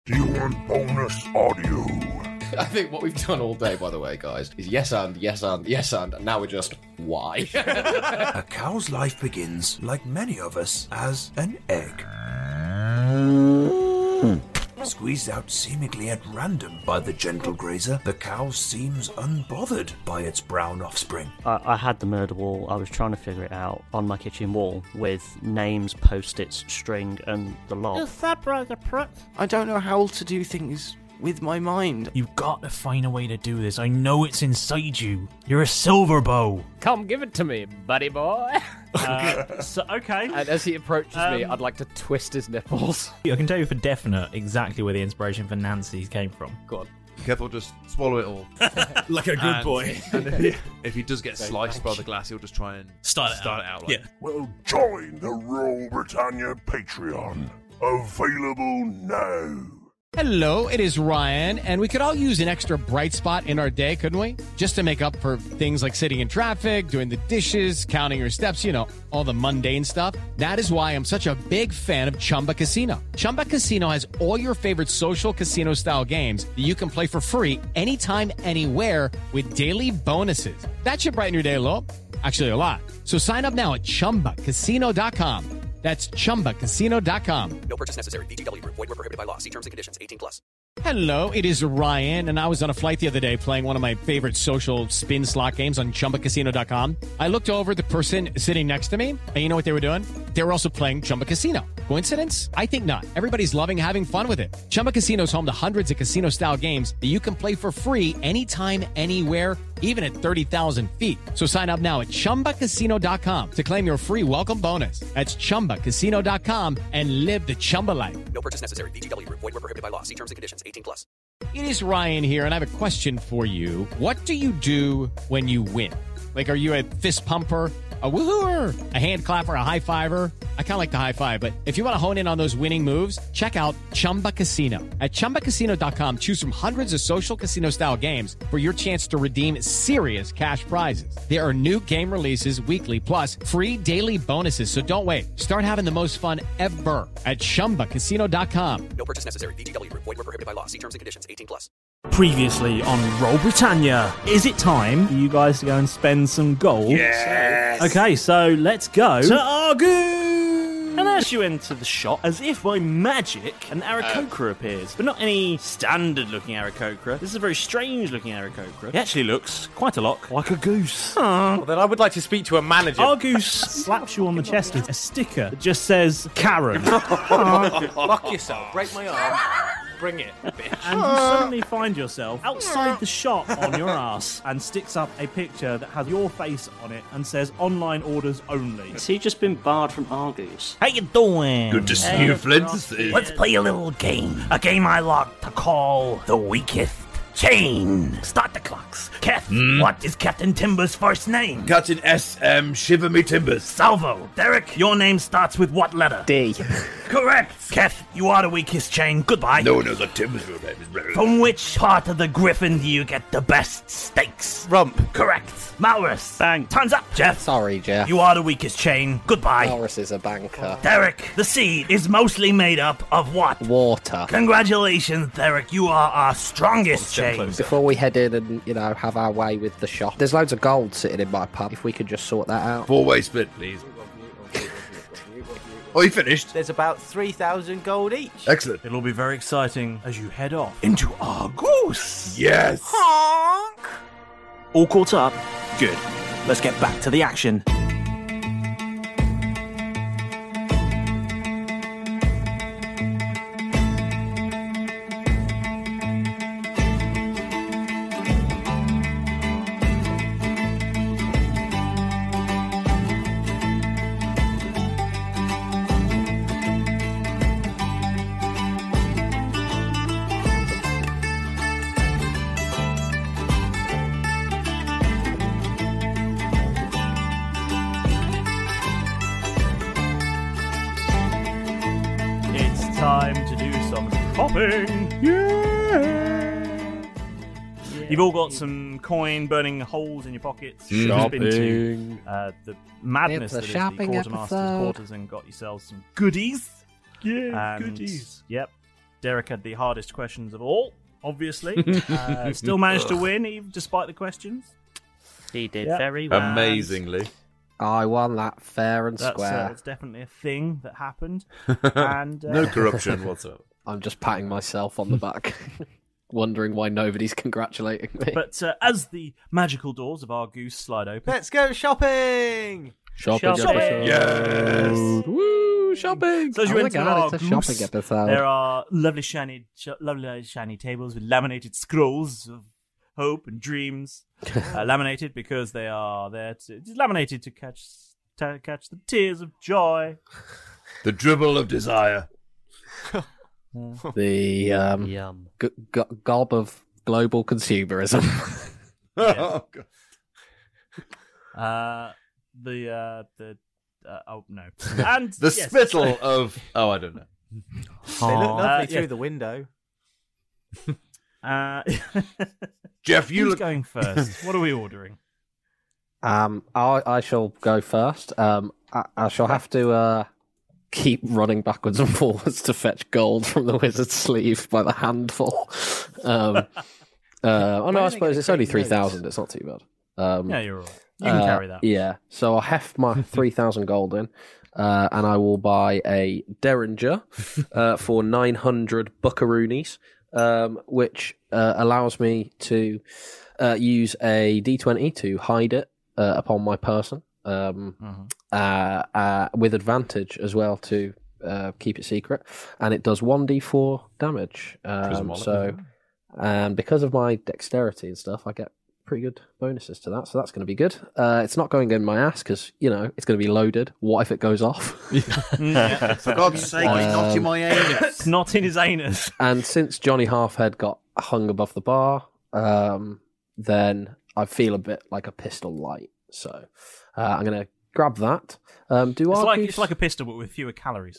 Do you want bonus audio? I think what we've done all day, by the way, guys, is yes and, and now we're just, why? A cow's life begins, like many of us, as an egg. Squeezed out seemingly at random by the gentle grazer, the cow seems unbothered by its brown offspring. I had the murder wall. I was trying to figure it out on my kitchen wall with names, post-its, string, and the lot. Is that brother Prick? I don't know how to do things with my mind. You've got to find a way to do this. I know it's inside you. You're a silver bow. Come give it to me, buddy boy. Okay. And as he approaches me, I'd like to twist his nipples. I can tell you for definite exactly where the inspiration for Nancy came from. Go on. Careful, just swallow it all. Like a good boy. And if he does get sliced by the glass, he'll just try and Start it out. Yeah. Well, join the Royal Britannia Patreon. Available now. Hello, it is Ryan, and we could all use an extra bright spot in our day, couldn't we? Just to make up for things like sitting in traffic, doing the dishes, counting your steps, you know, all the mundane stuff. That is why I'm such a big fan of Chumba Casino. Chumba Casino has all your favorite social casino-style games that you can play for free anytime, anywhere with daily bonuses. That should brighten your day a little. Actually, a lot. So sign up now at ChumbaCasino.com. That's ChumbaCasino.com. No purchase necessary. VGW Group. Void where prohibited by law. See terms and conditions. 18+. Hello, it is Ryan, and I was on a flight the other day playing one of my favorite social spin slot games on ChumbaCasino.com. I looked over at the person sitting next to me, and you know what they were doing? They were also playing Chumba Casino. Coincidence? I think not. Everybody's loving having fun with it. Chumba Casino is home to hundreds of casino-style games that you can play for free anytime, anywhere, even at 30,000 feet. So sign up now at ChumbaCasino.com to claim your free welcome bonus. That's ChumbaCasino.com and live the Chumba life. No purchase necessary. VGW Group. Void where prohibited by law. See terms and conditions. 18+. It is Ryan here, and I have a question for you. What do you do when you win? Like, are you a fist pumper, a woohooer, a hand clapper, a high fiver? I kind of like the high five, but if you want to hone in on those winning moves, check out Chumba Casino. At ChumbaCasino.com, choose from hundreds of social casino-style games for your chance to redeem serious cash prizes. There are new game releases weekly, plus free daily bonuses, so don't wait. Start having the most fun ever at ChumbaCasino.com. No purchase necessary. VGW Group. Void where prohibited by law. See terms and conditions. 18+. Previously on Roll Britannia. Is it time for you guys to go and spend some gold? Yes. Okay, so let's go to Argu! And as you enter the shop, as if by magic, an Aarakocra appears. But not any standard-looking Aarakocra. This is a very strange-looking Aarakocra. It actually looks quite a lot like a goose. Well, then I would like to speak to a manager. Argus slaps you on the chest with a sticker that just says, Karen. Fuck yourself. Break my arm. Bring it, bitch. And you suddenly find yourself outside the shop on your ass and sticks up a picture that has your face on it and says online orders only. Has he just been barred from Argus? How you doing? Good to see you, Flint. Let's play a little game. A game I like to call The Weakest Chain. Start the clocks. Keth, what is Captain Timber's first name? Captain S.M. Shiver Me Timbers. Salvo. Derek, your name starts with what letter? D. Correct. Keth, you are the weakest chain. Goodbye. No one knows what Timbers' real name is. From which part of the griffin do you get the best steaks? Rump. Correct. Maurus. Bang. Time's up, Jeff. Sorry, Jeff. You are the weakest chain. Goodbye. Morris is a banker. Derek, the seed is mostly made up of what? Water. Congratulations, Derek. You are our strongest chain. Before we head in and, have our way with the shop, there's loads of gold sitting in my pub. If we could just sort that out. 4-way split, please. Oh, you finished? There's about 3,000 gold each. Excellent. It'll be very exciting as you head off. Into Argus. Yes. Honk. All caught up? Good. Let's get back to the action. Time to do some shopping. Yeah. You've all got some coin burning holes in your pockets. You've been to the madness that is the Quartermaster's quarters and got yourselves some goodies. Yeah, goodies. Yep. Derek had the hardest questions of all, obviously. Still managed to win, even despite the questions. He did very well. Amazingly. I won that fair and square. That's definitely a thing that happened. And no corruption whatsoever. I'm just patting myself on the back, wondering why nobody's congratulating me. But as the magical doors of our goose slide open... Let's go shopping! Shopping. Yes! Woo, shopping! So as you enter our it's a goose, shopping episode. there are lovely shiny tables with laminated scrolls of hope and dreams. Laminated because they are there to... It's laminated to catch the tears of joy. The dribble of desire. The gob of global consumerism. Oh, God. Oh no, and the spittle of I don't know. They look lovely through the window. Jeff, who's going first? What are we ordering? I shall go first. I shall have to keep running backwards and forwards to fetch gold from the wizard's sleeve by the handful. Oh no, I suppose it's only 3,000. It's not too bad. Yeah, you're right. You can carry that. Yeah, so I'll heft my 3,000 gold in, and I will buy a Derringer for 900 buckaroonies, which allows me to use a D20 to hide it upon my person, with advantage as well to keep it secret, and it does 1d4 damage. And because of my dexterity and stuff, I get pretty good bonuses to that, so that's going to be good. It's not going in my ass because, it's going to be loaded. What if it goes off? For God's sake, it's not in my anus. It's not in his anus. And since Johnny Halfhead got hung above the bar, then I feel a bit like a pistol light. So I'm going to grab that. It's like a pistol, but with fewer calories.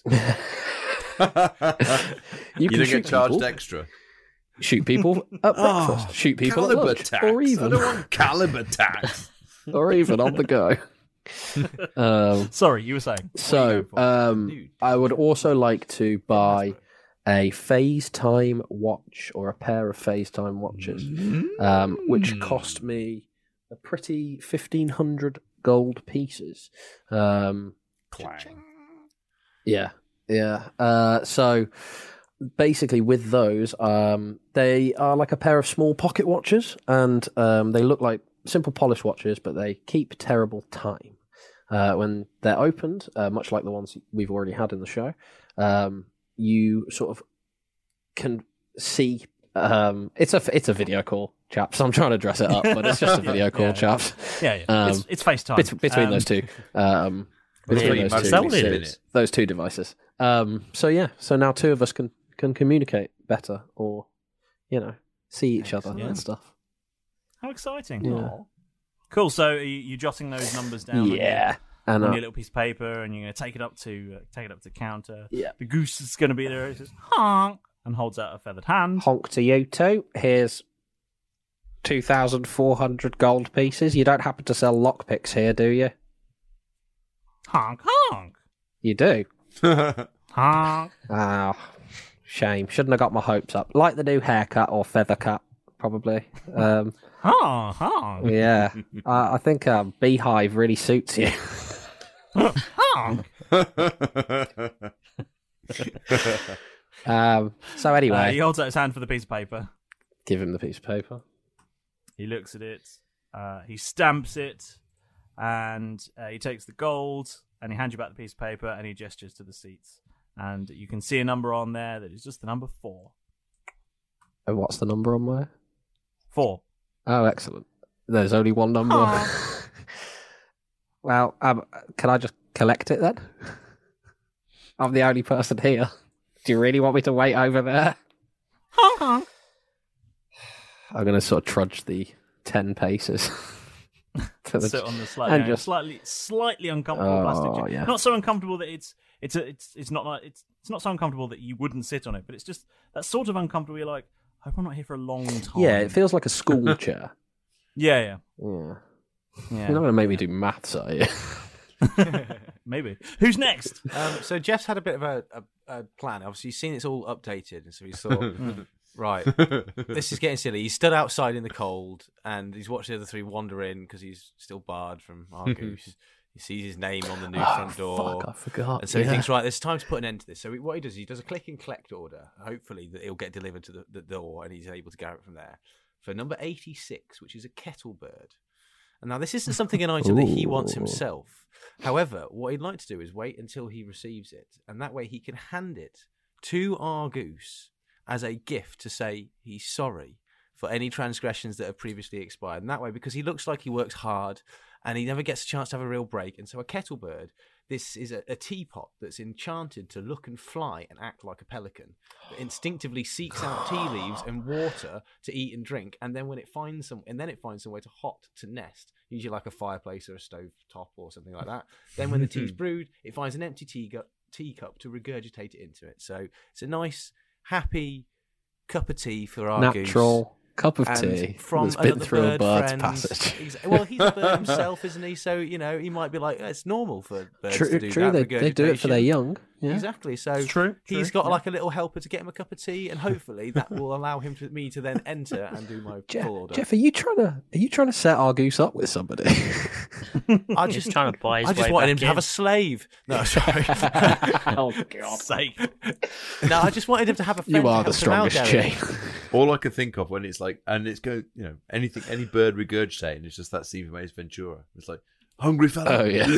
You don't get charged extra. Shoot people at breakfast. Shoot people at lunch. Tax. Or even... I don't want caliber tax. or even on the go. Sorry, you were saying. So, I would also like to buy a phase time watch or a pair of phase time watches, which cost me a pretty 1,500 gold pieces. Clang. Yeah. So basically with those, they are like a pair of small pocket watches, and they look like simple polish watches, but they keep terrible time. When they're opened, much like the ones we've already had in the show, you sort of can see. It's a video call, chaps. I'm trying to dress it up, but it's just a video call, chaps. Yeah. It's FaceTime between those two. Those two devices. So now two of us can communicate better, or see each other and stuff. How exciting! Yeah. Aww. Cool. So you're jotting those numbers down. Yeah. On your little piece of paper, and you're going to take it up to the counter. Yeah. The goose is going to be there. It says honk and holds out a feathered hand. Honk to you two. Here's 2,400 gold pieces. You don't happen to sell lockpicks here, do you? Honk honk. You do. Honk. Oh, shame. Shouldn't have got my hopes up. Like the new haircut or feather cut, probably. Honk. Yeah. I think beehive really suits you. Honk. So anyway, he holds out his hand for the piece of paper. Give him the piece of paper. He looks at it. He stamps it, and he takes the gold, and he hands you back the piece of paper, and he gestures to the seats. And you can see a number on there that is just the number 4. And what's the number on there? 4. Oh, excellent. There's only one number. Well, can I just collect it then? I'm the only person here. Do you really want me to wait over there? I'm going to sort of trudge the 10 paces. Sit on the slightly uncomfortable plastic chair. Yeah. Not so uncomfortable that it's not so uncomfortable that you wouldn't sit on it, but it's just that sort of uncomfortable. You're like, I hope I'm not here for a long time. Yeah, it feels like a school chair. Yeah. You're not going to make me do maths, are you? Maybe. Who's next? So Jeff's had a bit of a plan. Obviously, he's seen it's all updated, and so he's thought, right, this is getting silly. He stood outside in the cold, and he's watched the other three wander in because he's still barred from Argoose. He sees his name on the new front door. Fuck, I forgot. And so he thinks, right, there's time to put an end to this. So what he does is he does a click and collect order. Hopefully that it'll get delivered to the door and he's able to go out from there. For number 86, which is a kettle bird. And now this isn't something an item that he wants himself. However, what he'd like to do is wait until he receives it. And that way he can hand it to Argoose as a gift to say he's sorry for any transgressions that have previously expired. And that way, because he looks like he works hard and he never gets a chance to have a real break. And so a kettle bird, this is a teapot that's enchanted to look and fly and act like a pelican. That instinctively seeks out tea leaves and water to eat and drink. And then when it finds somewhere to nest, usually like a fireplace or a stove top or something like that. Then when the tea's brewed, it finds an empty teacup to regurgitate it into it. So it's a nice, happy cup of tea for our natural cup of tea that's been through a bird's passage. Well, he's a bird himself, isn't he? So, he might be like, it's normal for birds to do that. They do it for their young. Yeah. Exactly. So he's got like a little helper to get him a cup of tea, and hopefully that will allow me to then enter and do my full order. Jeff, are you trying to set Argoose up with somebody? I just trying to buy his I just way wanted back him to have a slave. No, sorry. Oh God's sake! No, I just wanted him to have a friend. You are to the help him strongest, out, Jay. Gary. All I can think of when it's like, and it's go, any bird regurgitating, it's just that scene from Ace Ventura. It's like, hungry fella. Oh yeah.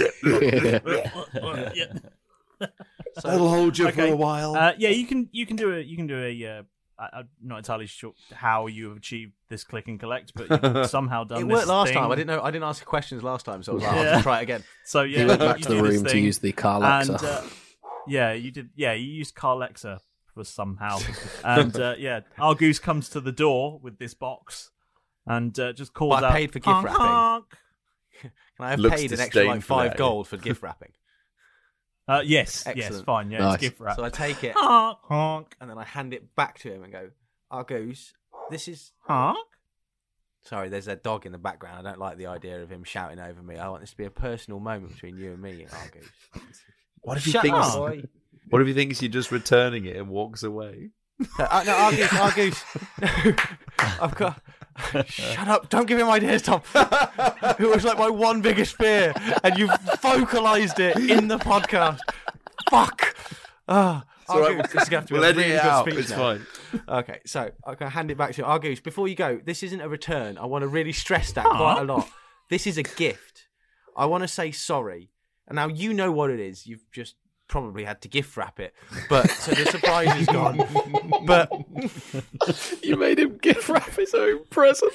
So that'll hold you for a while. You can do a. I'm not entirely sure how you have achieved this click and collect, but you've somehow done. It this worked last thing. time. I didn't ask questions last time, so I was like, I'll have to try it again. So yeah, he went back you to the do this room to thing, use the car Alexa. And, you did. Yeah, you used Carlexa for somehow, and Argoose comes to the door with this box, and just calls But out. I paid for gift wrapping. Honk. Can I have Looks paid an extra like disdainful at $5 for gift wrapping? Yes, Excellent. fine. Yeah, Nice. it's gift wrap. So I take it, Honk, honk, and then I hand it back to him and go, Argoose, this is... honk. Sorry, there's a dog in the background. I don't like the idea of him shouting over me. I want this to be a personal moment between you and me, Argoose. What if he Shut thinks? up, boy. What if he thinks you're just returning it and walks away? No, Argoose. I've got... Shut up. Don't give him ideas, Tom. It was like my one biggest fear, and you've vocalised it in the podcast. Fuck. Argoose, this is going to have to be We'll a edit really it good out. speech It's now. fine. Okay, so I'm going to hand it back to you. Argoose, before you go, this isn't a return. I want to really stress that quite a lot. This is a gift. I want to say sorry. And now you know what it is. You've just probably had to gift wrap it. But so the surprise is gone. But You made him gift wrap his own present.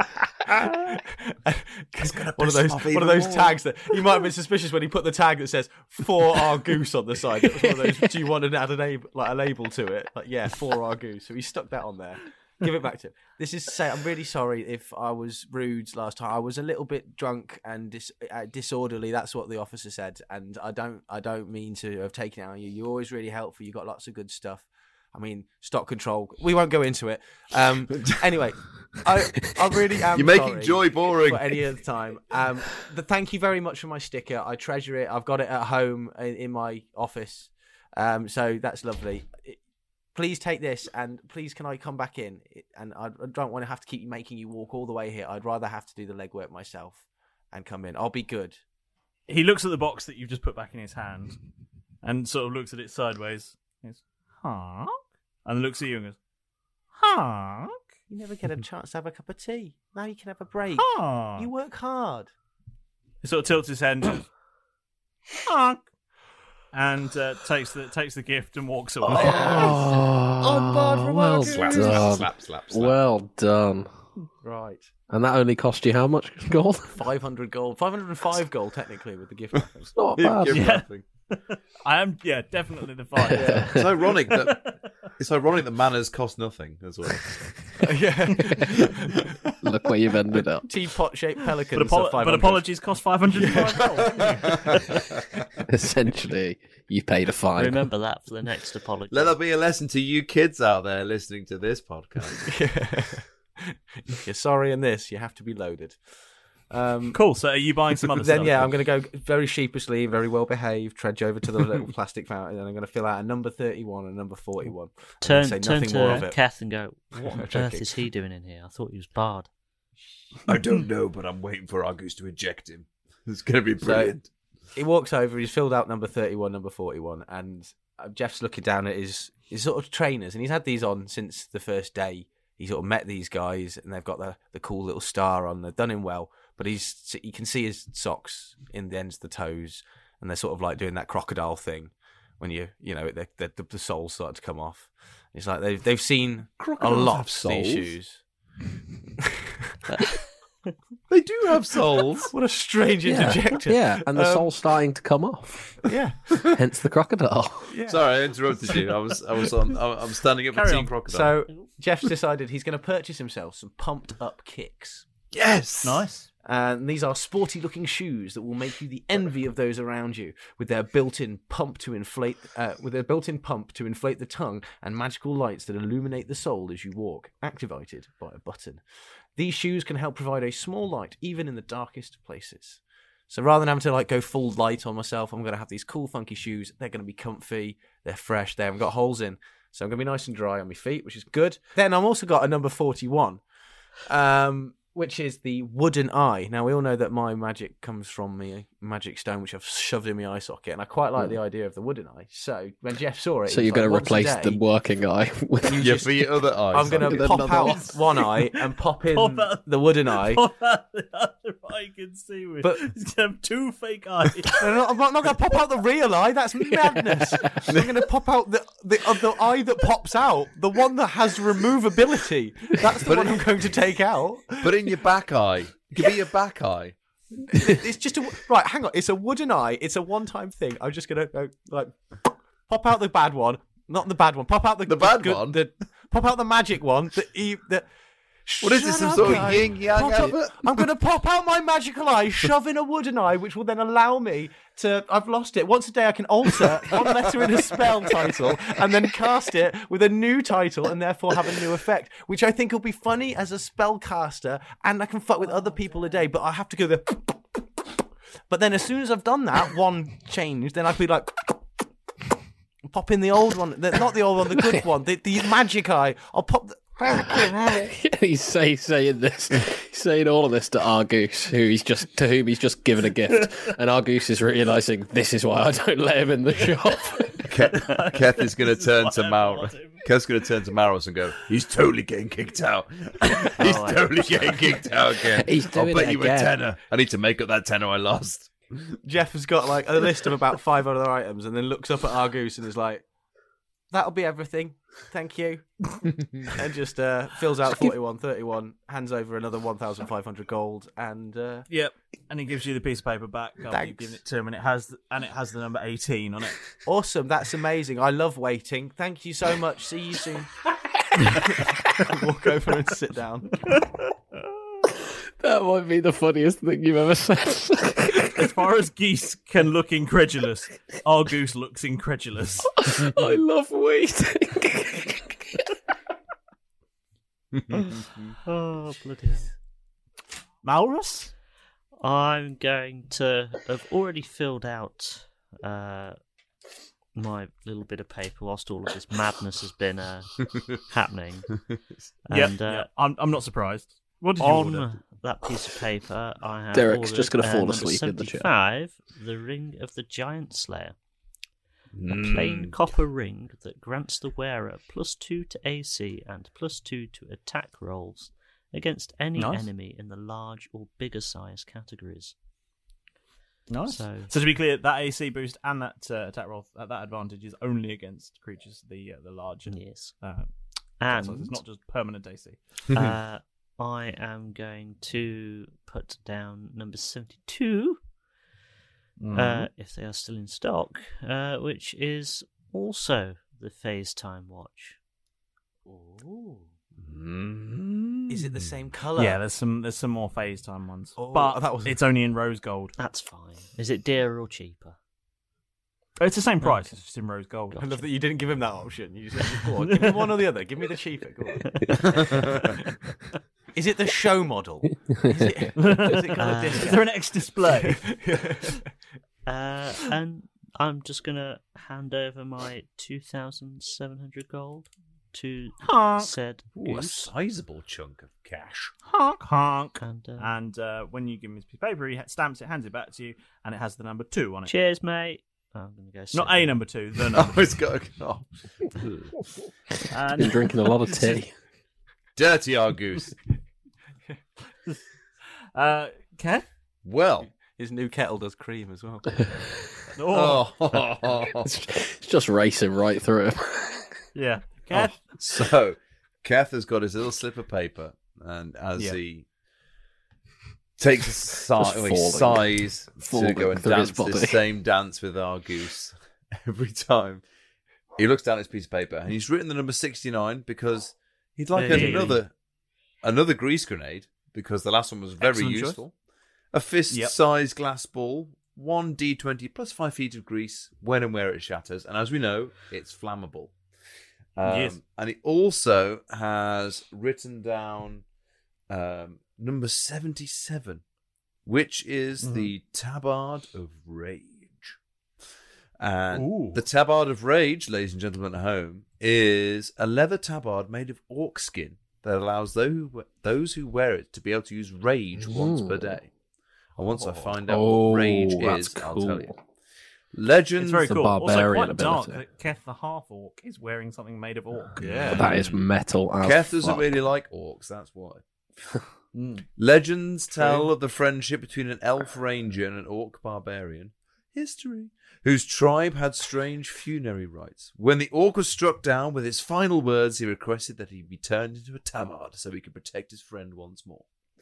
one of those tags that he might have been suspicious when he put the tag that says "for Argoose" on the side. It was one of those. Do you want to add a label to it? Like, yeah, for Argoose. So he stuck that on there. Give it back to him. This is to say, I'm really sorry if I was rude last time. I was a little bit drunk and disorderly. That's what the officer said, and I don't mean to have taken it on you. You're always really helpful. You got lots of good stuff. I mean, stock control. We won't go into it. Anyway, I really am. You're making sorry Joy boring. for any other time. But thank you very much for my sticker. I treasure it. I've got it at home in my office. So that's lovely. Please take this, and please can I come back in? And I don't want to have to keep making you walk all the way here. I'd rather have to do the legwork myself and come in. I'll be good. He looks at the box that you've just put back in his hand, and sort of looks at it sideways. He goes, honk, and looks at you and goes, honk. You never get a chance to have a cup of tea. Now you can have a break. Honk. You work hard. He sort of tilts his head and goes, honk, and takes the gift and walks away. Well done. Slap. Well done. Right. And that only cost you how much gold? 500 gold. 505 gold, technically, with the gift wrapping. It's not bad. Gift wrapping. I am, definitely the five. Yeah. It's ironic that manners cost nothing as well. Yeah. Look where you've ended up. Teapot-shaped pelicans. But apologies cost 505 gold. Essentially, you paid a fine. Remember that for the next apology. Let that be a lesson to you kids out there listening to this podcast. If you're sorry in this, you have to be loaded. Cool. So are you buying some other Then stuff? yeah, I'm going to go very sheepishly, very well behaved, trudge over to the little plastic fountain, and I'm going to fill out a number 31 and a number 41. Turn say nothing more of to it. Kath and go, what on Joking. earth is he doing in here? I thought he was Bard. I don't know, but I'm waiting for Argus to eject him. It's going to be brilliant. So he walks over, he's filled out number 31, number 41, and Jeff's looking down at his sort of trainers, and he's had these on since the first day. He sort of met these guys, and they've got the cool little star on. They've done him well, but you can see his socks in the ends of the toes, and they're sort of like doing that crocodile thing when the soles start to come off. It's like they've seen Crocodiles a lot have of these soles? shoes. They do have souls. What a strange interjection. Yeah, and the soul's starting to come off. Yeah. Hence the crocodile. Yeah. Sorry, I interrupted you. I'm standing up for Carry Team on. Crocodile. So Jeff's decided he's going to purchase himself some pumped up kicks. Yes. Nice. And these are sporty looking shoes that will make you the envy of those around you, with their built-in pump to inflate the tongue and magical lights that illuminate the sole as you walk, activated by a button. These shoes can help provide a small light even in the darkest places. So rather than having to go full light on myself, I'm going to have these cool funky shoes. They're going to be comfy, they're fresh, they haven't got holes in. So I'm going to be nice and dry on my feet, which is good. Then I've also got a number 41. Which is the wooden eye. Now, we all know that my magic comes from my magic stone, which I've shoved in my eye socket, and I quite like the idea of the wooden eye. So, when Jeff saw it... So you're going to replace the working eye with for your other eye. I'm going to pop out one eye and pop in the wooden eye. Pop out the other eye you can see with. But- He's going to have two fake eyes. I'm not going to pop out the real eye. That's madness. I'm going to pop out the eye that pops out, the one that has removability. That's the one I'm going to take out. But in your back eye. Give me your back eye. It's just right. Hang on. It's a wooden eye. It's a one-time thing. I'm just gonna go pop out the bad one, not the bad one. Pop out the bad one? Pop out the magic one. What is this, some sort of yin-yang effort? I'm going to pop out my magical eye, shove in a wooden eye, which will then allow me to... I've lost it. Once a day I can alter one letter in a spell title and then cast it with a new title and therefore have a new effect, which I think will be funny as a spellcaster, and I can fuck with other people a day, but I have to go the... But then as soon as I've done that, one change, then I can be like... Pop in the old one. Not the old one, the good one. The magic eye. I'll pop... He's saying this. He's saying all of this to Argus, to whom he's just given a gift, and Argus is realizing this is why I don't let him in the shop. Keth is going to turn to Maros. Keth's going to turn to Maros and go, "He's totally getting kicked out. He's totally getting kicked out again. He's doing I'll bet it you again. a tenner. I need to make up that tenner I lost." Jeff has got a list of about 5 other items and then looks up at Argus and is like, "That'll be everything. Thank you." And just fills out 41, 31, hands over another 1,500 gold, and Yep, and he gives you the piece of paper back after Thanks. you've given it to him, and it has the number 18 on it. awesome. That's amazing. I love waiting. Thank you so much. See you soon. Walk over and sit down. That might be the funniest thing you've ever said. As far as geese can look incredulous, our goose looks incredulous. I love waiting. Oh, bloody hell. Malrus? I'm going to have already filled out my little bit of paper whilst all of this madness has been happening. And I'm not surprised. What did you on order? that piece of paper, I have Derek's ordered, just gonna fall number asleep in the chair. 75, the Ring of the Giant Slayer. A plain copper ring that grants the wearer +2 to AC and +2 to attack rolls against any Nice. enemy in the large or bigger size categories. Nice. So, So to be clear, that AC boost and that attack roll, that advantage is only against creatures the larger. yes. And it's not just permanent AC. I am going to put down number 72, if they are still in stock, which is also the Phase Time Watch. Ooh. Is it the same colour? Yeah, there's some more phase time ones, Oh, but that was- it's only in rose gold. That's fine. Is it dearer or cheaper? It's the same price. Okay. It's just in rose gold. I love that you didn't give him that option. You just said, "Go on, give me one or the other. Give me the cheaper." Go on. Is it the show model? Is it got a Is there an X display? And I'm just gonna hand over my 2,700 gold to said Ooh, a goose. sizable chunk of cash. Honk, honk. And, when you give him his piece of paper, he stamps it, hands it back to you, and it has the number 2 on it. cheers, mate. I'm gonna go. Not sit a down. number 2, the number. Oh, it's got And- Been drinking a lot of tea. Dirty Argoose. Kev? Well, his new kettle does cream as well. It's just racing right through him. Yeah. Kev? So, Kath has got his little slip of paper, and as he takes a sighs to Falling go and through his dance body. the same dance with Argoose every time, he looks down at his piece of paper, and he's written the number 69 because he'd like another grease grenade, because the last one was very Excellent useful. A fist-sized glass ball, 1d20 plus 5 feet of grease when and where it shatters, and as we know, it's flammable. Yes. And he also has written down number 77, which is the Tabard of Rage. And the Tabard of Rage, ladies and gentlemen at home, is a leather tabard made of orc skin that allows those who wear it to be able to use rage once per day. And once I find out what rage that's is, I'll tell you. cool. Legends. It's very cool. Also barbarian quite dark ability. that Keth the half-orc is wearing something made of orc. Yeah. That is metal as Keth doesn't fuck. really like orcs, that's why. Legends tell of the friendship between an elf ranger and an orc barbarian. History. Whose tribe had strange funerary rites. When the orc was struck down, with his final words, he requested that he be turned into a tabard so he could protect his friend once more.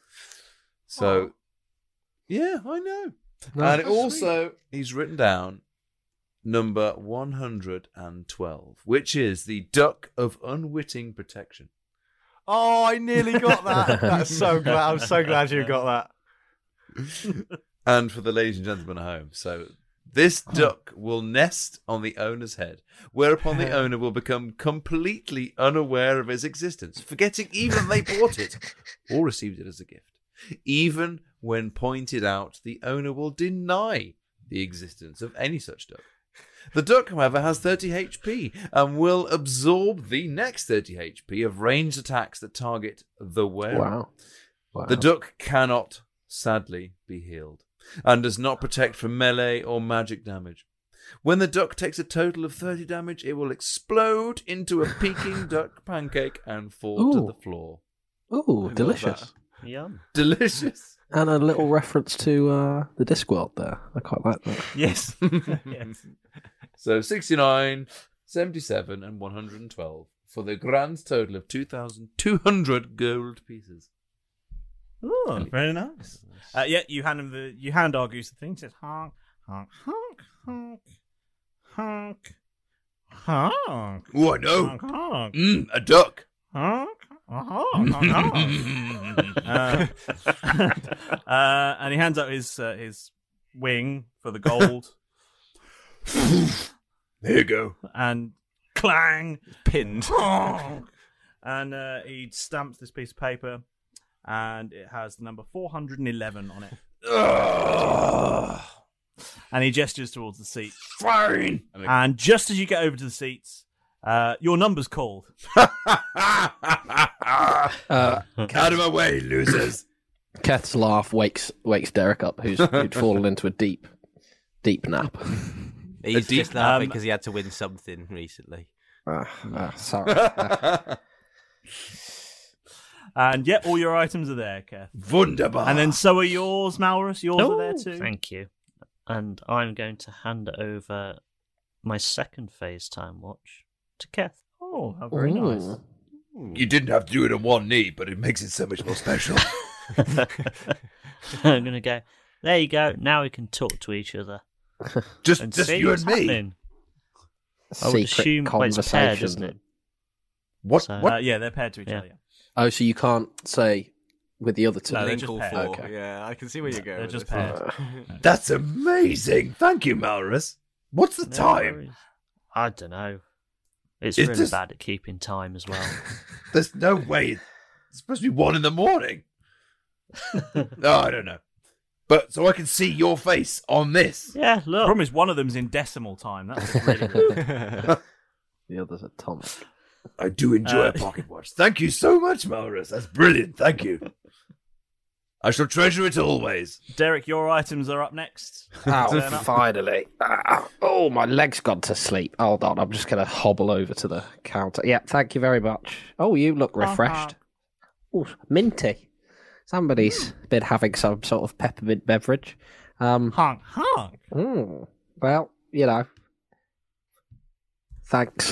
So, yeah, I know. And also, he's written down number 112, which is the Duck of Unwitting Protection. Oh, I nearly got that. That's so glad. I'm so glad you got that. And for the ladies and gentlemen at home, so this duck will nest on the owner's head, whereupon the owner will become completely unaware of its existence, forgetting even they bought it or received it as a gift. Even when pointed out, the owner will deny the existence of any such duck. The duck, however, has 30 HP and will absorb the next 30 HP of ranged attacks that target the wearer. Wow. The duck cannot, sadly, be healed and does not protect from melee or magic damage. When the duck takes a total of 30 damage, it will explode into a Peking duck pancake and fall to the floor. Ooh, delicious. Yum. Delicious. And a little reference to the Discworld there. I quite like that. Yes. Yes. So 69, 77, and 112 for the grand total of 2,200 gold pieces. Oh, very nice. Yeah, you hand Argus the thing. He says honk, honk, honk, honk, honk, honk. Oh, I know. Honk, honk. A duck. Honk, honk, honk. And he hands out his wing for the gold. There you go. And clang, pinned. Honk. And he stamps this piece of paper, and it has the number 411 on it. And he gestures towards the seat. Fine. And just as you get over to the seats, your number's called. Out of my way, losers. Keth's laugh wakes Derek up, who'd fallen into a deep nap. He's just laughing because he had to win something recently. Sorry. And yep, all your items are there, Keth. Wunderbar. And then so are yours, Malrus. Yours are there too. Thank you. And I'm going to hand over my second phase time watch to Keth. Oh, how very nice. You didn't have to do it on one knee, but it makes it so much more special. I'm going to go, there you go, now we can talk to each other. just see you what's and me. happening. I would assume well, it's paired, isn't it? What? So, what? Yeah, they're paired to each other. Yeah. Oh, so you can't say with the other two? No, they're just just four. Okay. Yeah, I can see where you're going. They're with just this. paired. That's amazing. Thank you, Malrus. What's the No time? worries. I don't know. It's Is really this- bad at keeping time as well. There's no way It's supposed to be 1 a.m. No, I don't know. But so I can see your face on this. Yeah, look. The problem is one of them's in decimal time. That's really good. The other's atomic. I do enjoy a pocket watch. Thank you so much, Malrus. That's brilliant. Thank you. I shall treasure it always. Derek, your items are up next. Oh, finally. Oh, my leg's gone to sleep. Hold on, I'm just going to hobble over to the counter. Yeah, thank you very much. Oh, you look refreshed. Oh, minty. Somebody's been having some sort of peppermint beverage. Honk, honk. Well, you know. Thanks.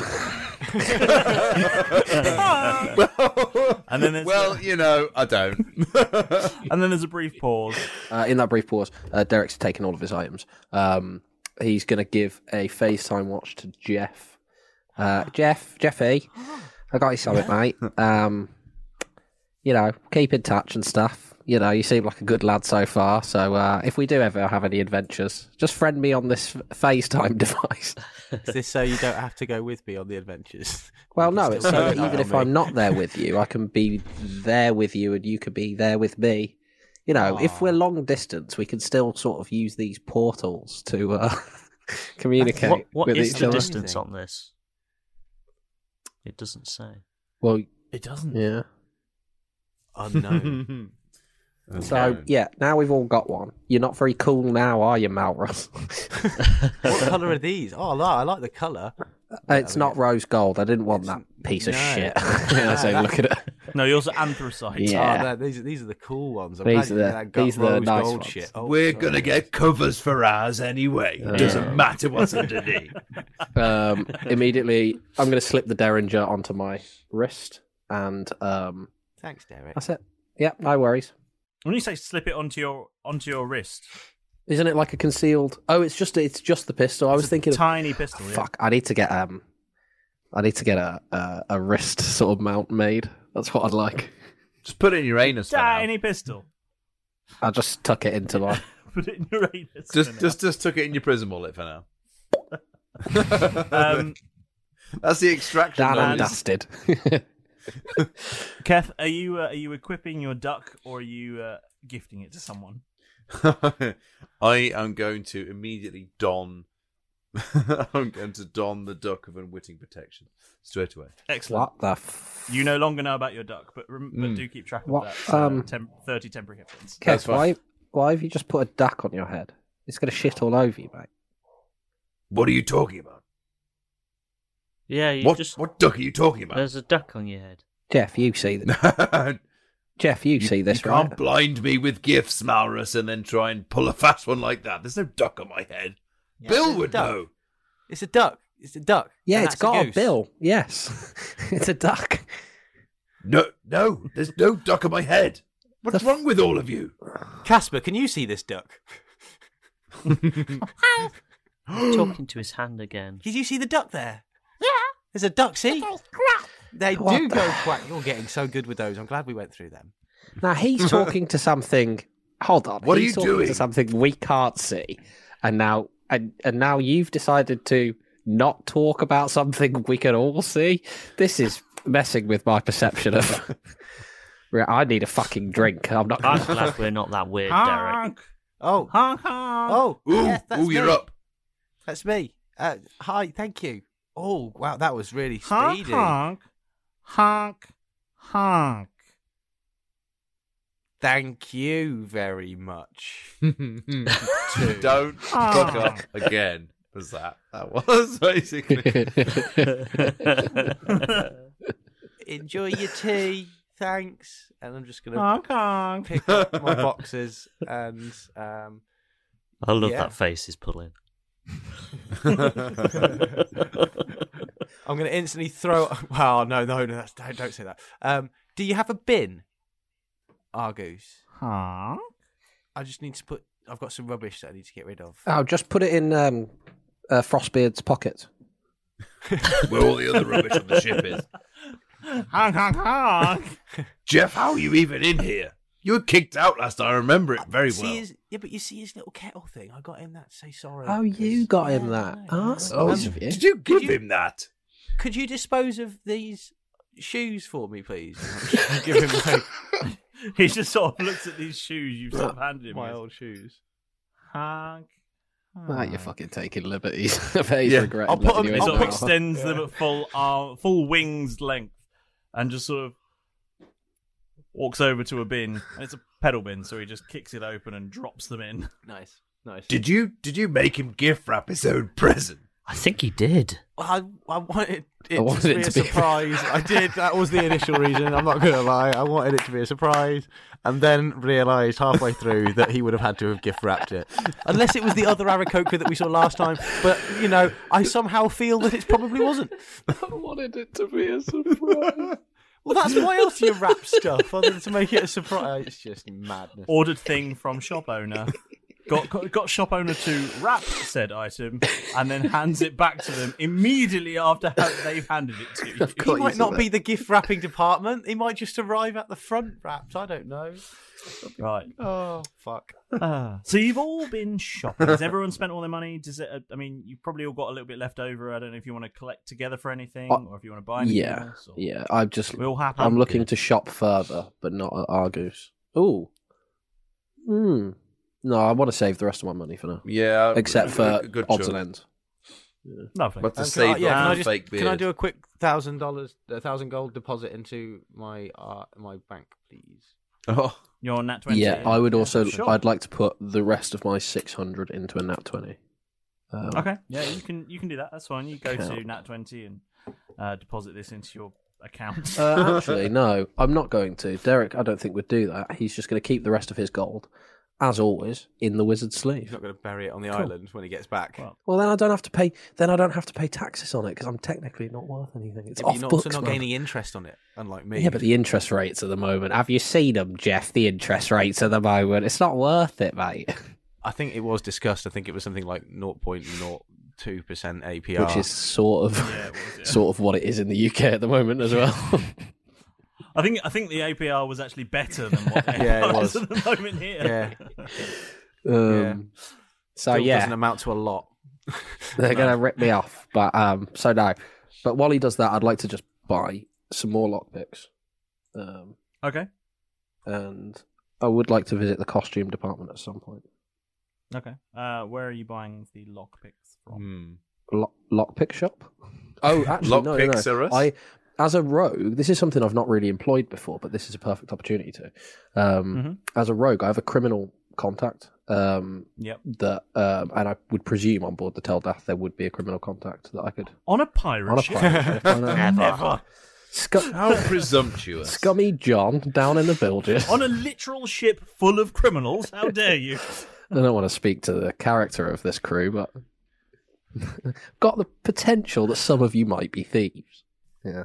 And then there's you know, I don't. And then there's a brief pause. In that brief pause, Derek's taken all of his items. He's going to give a FaceTime watch to Jeff. Jeffy, I got you something, mate. You know, keep in touch and stuff. You know, you seem like a good lad so far. So if we do ever have any adventures, just friend me on this FaceTime device. Is this so you don't have to go with me on the adventures? Well, no, it's so that even if I'm not there with you, I can be there with you and you could be there with me. You know, if we're long distance, we can still sort of use these portals to communicate What with is each the other. distance on this? It doesn't say. Well, it doesn't. Yeah. Unknown. So, yeah, now we've all got one. You're not very cool now, are you, Malrus? What colour are these? Oh, I like the colour. It's not rose gold. I didn't want that piece of shit. As I look at it. No, you're also anthracite. Yeah. Oh, these are the cool ones. I'm These glad are you the- these are the rose nice gold ones. shit. Oh, We're sorry. going to get covers for ours anyway. Doesn't matter what's underneath. Immediately, I'm going to slip the Derringer onto my wrist, and Thanks, Derek. that's it. Yeah, no worries. When you say slip it onto your wrist, Isn't it like a concealed? Oh, it's just the pistol. I was thinking, tiny pistol. Yeah. fuck, I need to get a wrist sort of mount made. That's what I'd like. Just put it in your anus. for now. Tiny pistol. I'll just tuck it into my. Put it in your anus. Just tuck it in your prison wallet for now. That's the extraction. Damn noise. dastard. Keth, are you equipping your duck or are you gifting it to someone? I am going to immediately don. I'm going to don the duck of unwitting protection straight away. Excellent. What the? You no longer know about your duck, but do keep track of What, that. 30 temporary hit points. Kev, why have you just put a duck on your head? It's going to shit all over you, mate. What are you talking about? Yeah, you What just. what duck are you talking about? There's a duck on your head. Jeff, you see this? Jeff, you see this, You right? can't blind me with gifts, Malrus, and then try and pull a fast one like that. There's no duck on my head. Yeah, Bill there's a would duck. know. It's a duck. It's a duck. Yeah, And it's that's got a goose. bill. Yes, it's a duck. No, there's no duck on my head. What's wrong with all of you? Casper, can you see this duck? Talking to his hand again. Did you see the duck there? Yeah. There's a duck, see? They What do the- go quack. You're getting so good with those. I'm glad we went through them. Now he's talking to something. Hold on. What are he's you talking doing? To something we can't see, and now you've decided to not talk about something we can all see. This is messing with my perception of. I need a fucking drink. I'm not. I'm glad we're not that weird, Derek. Oh. Honk, honk. Oh. Ooh, yes, that's you're me. up. That's me. Hi, thank you. Oh, wow, that was really Honk, speedy. honk. Honk, honk. Thank you very much. Don't fuck up again. Was that was basically. Enjoy your tea. Thanks. And I'm just going Honk, honk. to pick up my boxes and... I love Yeah. that face he's pulling. I'm going to instantly throw... Well, no, don't say that. Do you have a bin, Argus? Honk. I just need to put... I've got some rubbish that I need to get rid of. Oh, just put it in Frostbeard's pocket. Where all the other rubbish on the ship is. Honk, honk, honk. Jeff, how are you even in here? You were kicked out last time. I remember it very See well. yeah, but you see his little kettle thing? I got him that to say sorry. Oh, you got him that. Oh, that's nice of you. Did you give him that? Could you dispose of these shoes for me, please? Give him He just sort of looks at these shoes you've sort of handed him. my old shoes. Hank. You're fucking taking liberties. I bet he's regretting I'll put letting him. you He in sort of now. extends them at full wings length, and just sort of walks over to a bin, and it's a pedal bin, so he just kicks it open and drops them in. Nice. Did you make him gift wrap his own present? I think he did. I wanted it wanted to it be to a be a- surprise. I did. That was the initial reason. I'm not going to lie. I wanted it to be a surprise, and then realised halfway through that he would have had to have gift wrapped it, unless it was the other Aarakocra that we saw last time. But I somehow feel that it probably wasn't. I wanted it to be a surprise. Well, that's why else do you wrap stuff other than to make it a surprise? It's just madness. Ordered thing from shop owner. Got shop owner to wrap said item and then hands it back to them immediately after they've handed it to you. He might not be the gift wrapping department. He might just arrive at the front wrapped. I don't know. Right. Oh, fuck. So you've all been shopping. Has everyone spent all their money? Does it? I mean, you've probably all got a little bit left over. I don't know if you want to collect together for anything or if you want to buy anything else. Or... Yeah. We all happy? I'm looking to shop further, but not at Argus. Ooh. No, I want to save the rest of my money for now. Yeah, except for good odds choice. and ends. Yeah. Lovely. But to save fake beard. Can I do a quick $1,000 gold deposit into my bank, please? Oh, your Nat 20. Yeah, I would also. Sure. I'd like to put the rest of my 600 into a Nat 20. Okay. Yeah, you can do that. That's fine. You go to Nat 20 and deposit this into your account. Actually, no, I'm not going to. Derek, I don't think would do that. He's just going to keep the rest of his gold, as always, in the wizard's sleeve. He's not going to bury it on the island when he gets back. Well, then I don't have to pay. Then I don't have to pay taxes on it because I'm technically not worth anything. It's off you're books, also not man. gaining interest on it, unlike me. Yeah, but the interest rates at the moment. Have you seen them, Jeff? The interest rates at the moment. It's not worth it, mate. I think it was discussed. I think it was something like 0.02% APR, Which is sort of what it is in the UK at the moment as well. I think the APR was actually better than what the Yeah, it APR was. is at the moment here. Yeah. So Still yeah, doesn't amount to a lot. they're gonna rip me off. But so no. But while he does that, I'd like to just buy some more lockpicks. Okay. And I would like to visit the costume department at some point. Okay. Where are you buying the lockpicks from? Lockpick shop? Oh, actually, no. Lockpicks are us? As a rogue, this is something I've not really employed before, but this is a perfect opportunity to. As a rogue, I have a criminal contact. Yep. That and I would presume on board the Teldath there would be a criminal contact that I could On a pirate ship? ship. I know. Never. How presumptuous. Scummy John down in the bilges. On a literal ship full of criminals? How dare you? I don't want to speak to the character of this crew, but got the potential that some of you might be thieves. Yeah.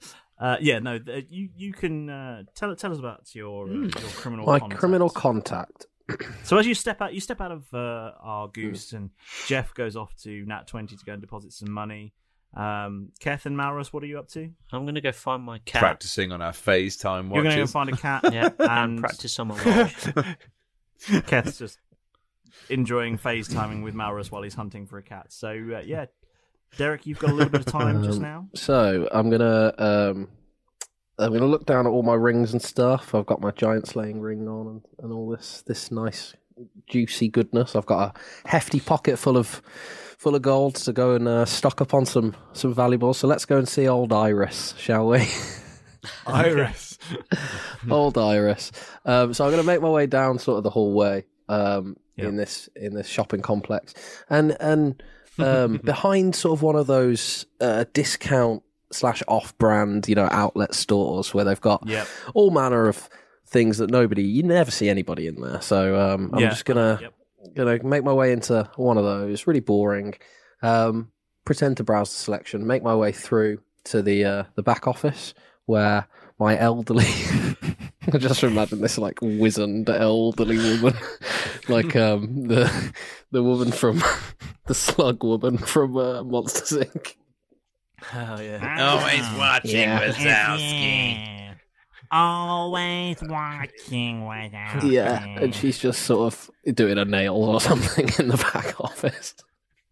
You can tell us about your criminal My contact. criminal contact. So as you step out of Argus, and Jeff goes off to Nat 20 to go and deposit some money. Keth and Maurus, what are you up to? I'm going to go find my cat. Practicing on our FaceTime watches. You're going to go find a cat, Yeah, and and practice on my watch. Keth's just enjoying FaceTiming with Maurus while he's hunting for a cat. So yeah, Derek, you've got a little bit of time just now. So I'm gonna look down at all my rings and stuff. I've got my giant slaying ring on and all this nice juicy goodness. I've got a hefty pocket full of gold to go and stock up on some valuables. So let's go and see old Iris, shall we? Iris. Old Iris. So I'm going to make my way down sort of the hallway in this shopping complex, and behind sort of one of those discount / off-brand outlet stores where they've got all manner of things that you never see anybody in there. So I'm just gonna make my way into one of those. Really boring. Pretend to browse the selection. Make my way through to the back office where my elderly. I just imagine this like wizened elderly woman, like the woman from the slug woman from Monsters Inc. Oh yeah. Always watching Wazowski. Always watching Wazowski. Yeah, and she's just sort of doing a nail or something in the back office.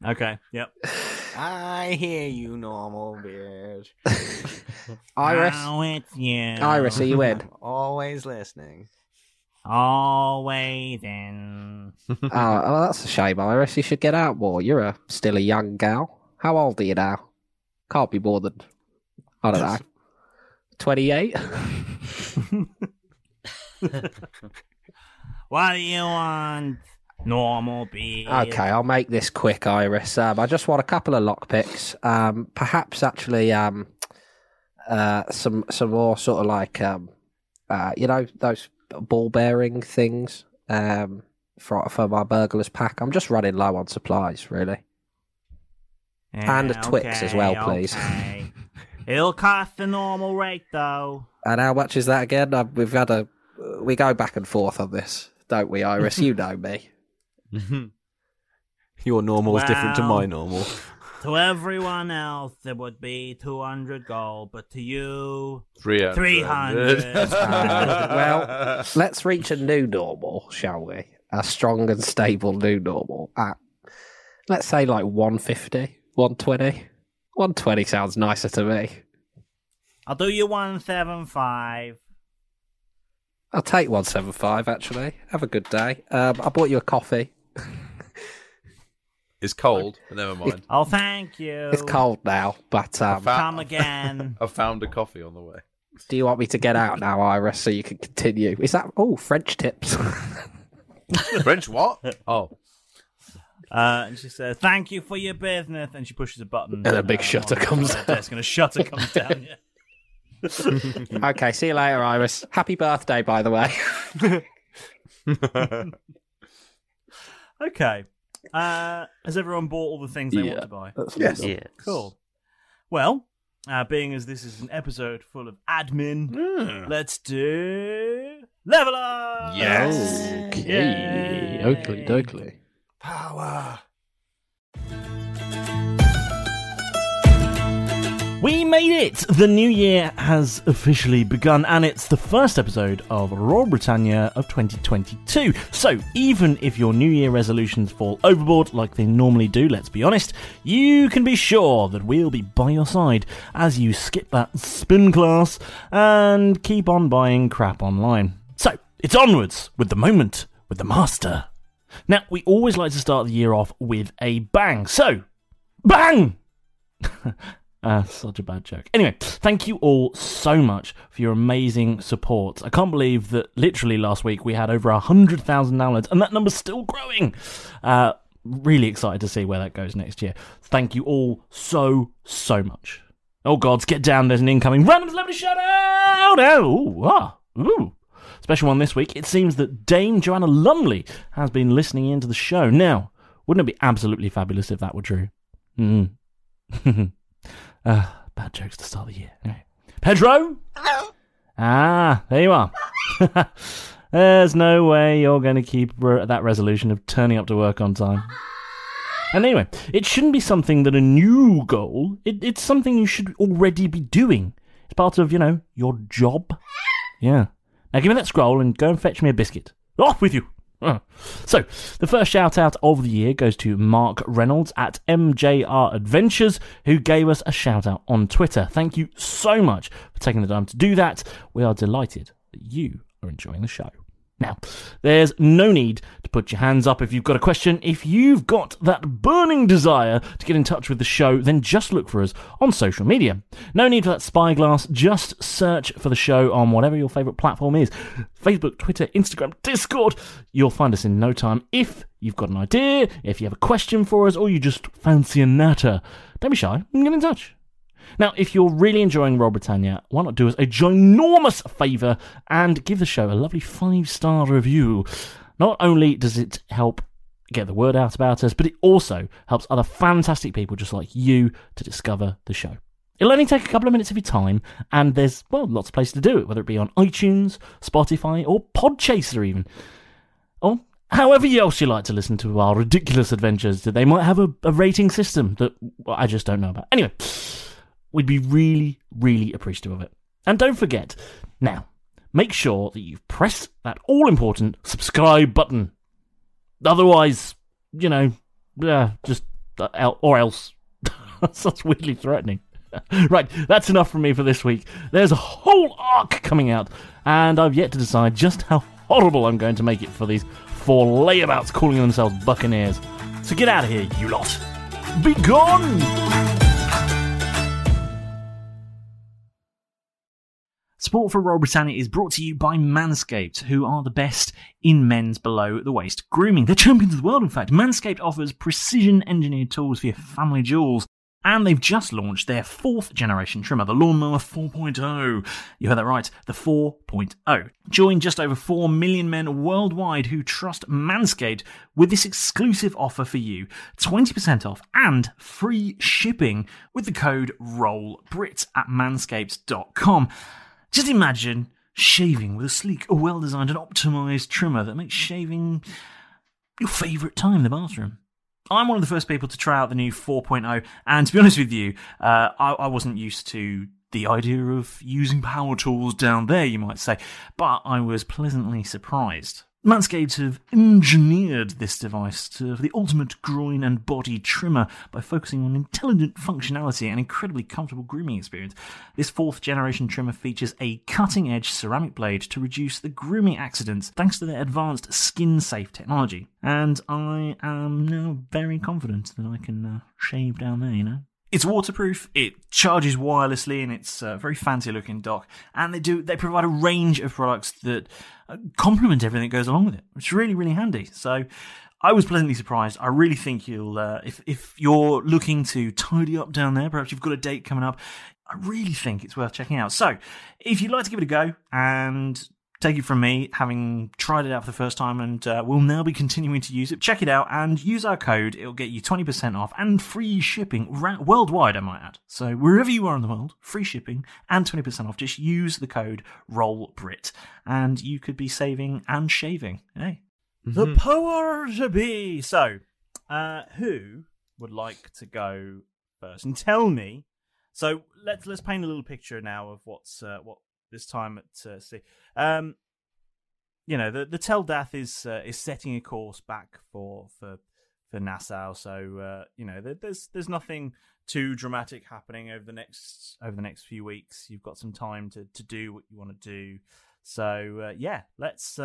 Okay, yep. I hear you, normal beard. Iris? Oh, it's you. Iris, are you in? Always listening. Always in. Oh, that's a shame, Iris. You should get out more. You're still a young gal. How old are you now? Can't be more than, I don't know, 28? What do you want? Normal beard. Okay, I'll make this quick, Iris. I just want a couple of lockpicks. Perhaps actually some more sort of like, those ball bearing things for my burglar's pack. I'm just running low on supplies, really. And a Twix as well, please. Okay. It'll cost the normal rate, though. And how much is that again? We go back and forth on this, don't we, Iris? You know me. Your normal is different to my normal. To everyone else, it would be 200 gold, but to you, 300. Well, let's reach a new normal, shall we? A strong and stable new normal at, let's say, like 150, 120. 120 sounds nicer to me. I'll do you 175. I'll take 175, actually. Have a good day. I bought you a coffee. It's cold, but never mind. Oh, thank you. It's cold now, but... Come again. I found a coffee on the way. Do you want me to get out now, Iris, so you can continue? Is that... Oh, French tips. French what? Oh. And she says, "Thank you for your business." And she pushes a button. And a big shutter comes down. And a shutter comes down, yeah. Okay, see you later, Iris. Happy birthday, by the way. Okay. Has everyone bought all the things they want to buy? Yes. Yes. Cool. Well, being as this is an episode full of admin, let's do Level Up! Yes! Okay. Oakley dokley. Power! We made it! The new year has officially begun, and it's the first episode of Royal Britannia of 2022. So, even if your New Year resolutions fall overboard like they normally do, let's be honest, you can be sure that we'll be by your side as you skip that spin class and keep on buying crap online. So, it's onwards with the moment with the master. Now, we always like to start the year off with a bang. So, bang! Such a bad joke. Anyway, thank you all so much for your amazing support. I can't believe that literally last week we had over 100,000 downloads, and that number's still growing. Really excited to see where that goes next year. Thank you all so much. Oh gods, get down, there's an incoming random celebrity shout out! Ooh. Special one this week. It seems that Dame Joanna Lumley has been listening into the show. Now, wouldn't it be absolutely fabulous if that were true? Bad jokes to start the year. Anyway. Pedro? Hello? There you are. There's no way you're going to keep that resolution of turning up to work on time. And anyway, it shouldn't be something that a new goal. It's something you should already be doing. It's part of, your job. Yeah. Now give me that scroll and go and fetch me a biscuit. Off with you! So, the first shout-out of the year goes to Mark Reynolds at MJR Adventures, who gave us a shout-out on Twitter. Thank you so much for taking the time to do that. We are delighted that you are enjoying the show. Now, there's no need to put your hands up if you've got a question. If you've got that burning desire to get in touch with the show, then just look for us on social media. No need for that spyglass. Just search for the show on whatever your favourite platform is. Facebook, Twitter, Instagram, Discord. You'll find us in no time. If you've got an idea, if you have a question for us, or you just fancy a natter, don't be shy and get in touch. Now, if you're really enjoying Royal Britannia, why not do us a ginormous favour and give the show a lovely 5-star review. Not only does it help get the word out about us, but it also helps other fantastic people just like you to discover the show. It'll only take a couple of minutes of your time, and there's, lots of places to do it, whether it be on iTunes, Spotify, or Podchaser even. Or however else you like to listen to our ridiculous adventures. They might have a rating system that I just don't know about. Anyway, we'd be really, really appreciative of it. And don't forget, now, make sure that you've pressed that all-important subscribe button. Otherwise, just or else. That's weirdly threatening. Right, that's enough from me for this week. There's a whole arc coming out, and I've yet to decide just how horrible I'm going to make it for these 4 layabouts calling themselves Buccaneers. So get out of here, you lot. Be gone! Support for Royal Britannia is brought to you by Manscaped, who are the best in men's below-the-waist grooming. They're champions of the world, in fact. Manscaped offers precision-engineered tools for your family jewels, and they've just launched their 4th generation trimmer, the Lawnmower 4.0. You heard that right, the 4.0. Join just over 4 million men worldwide who trust Manscaped with this exclusive offer for you. 20% off and free shipping with the code ROLLBRIT at manscaped.com. Just imagine shaving with a sleek, well-designed and optimised trimmer that makes shaving your favourite time in the bathroom. I'm one of the first people to try out the new 4.0, and to be honest with you, I wasn't used to the idea of using power tools down there, you might say, but I was pleasantly surprised. Manscaped have engineered this device for the ultimate groin and body trimmer by focusing on intelligent functionality and incredibly comfortable grooming experience. This 4th generation trimmer features a cutting-edge ceramic blade to reduce the grooming accidents thanks to their advanced skin-safe technology. And I am now very confident that I can shave down there, you know. It's waterproof, it charges wirelessly, and it's a very fancy-looking dock. And they provide a range of products that complement everything that goes along with it. It's really, really handy. So I was pleasantly surprised. I really think you'll, if you're looking to tidy up down there, perhaps you've got a date coming up, I really think it's worth checking out. So if you'd like to give it a go and take it from me, having tried it out for the first time, and we'll now be continuing to use it. Check it out and use our code. It'll get you 20% off and free shipping worldwide, I might add. So wherever you are in the world, free shipping and 20% off. Just use the code ROLLBRIT and you could be saving and shaving. Hey, the power to be. So, who would like to go first and tell me? So let's paint a little picture now of what this time at sea. You know, the Teldath is setting a course back for Nassau. So you know, there's nothing too dramatic happening over the next few weeks. You've got some time to do what you want to do. So yeah, let's.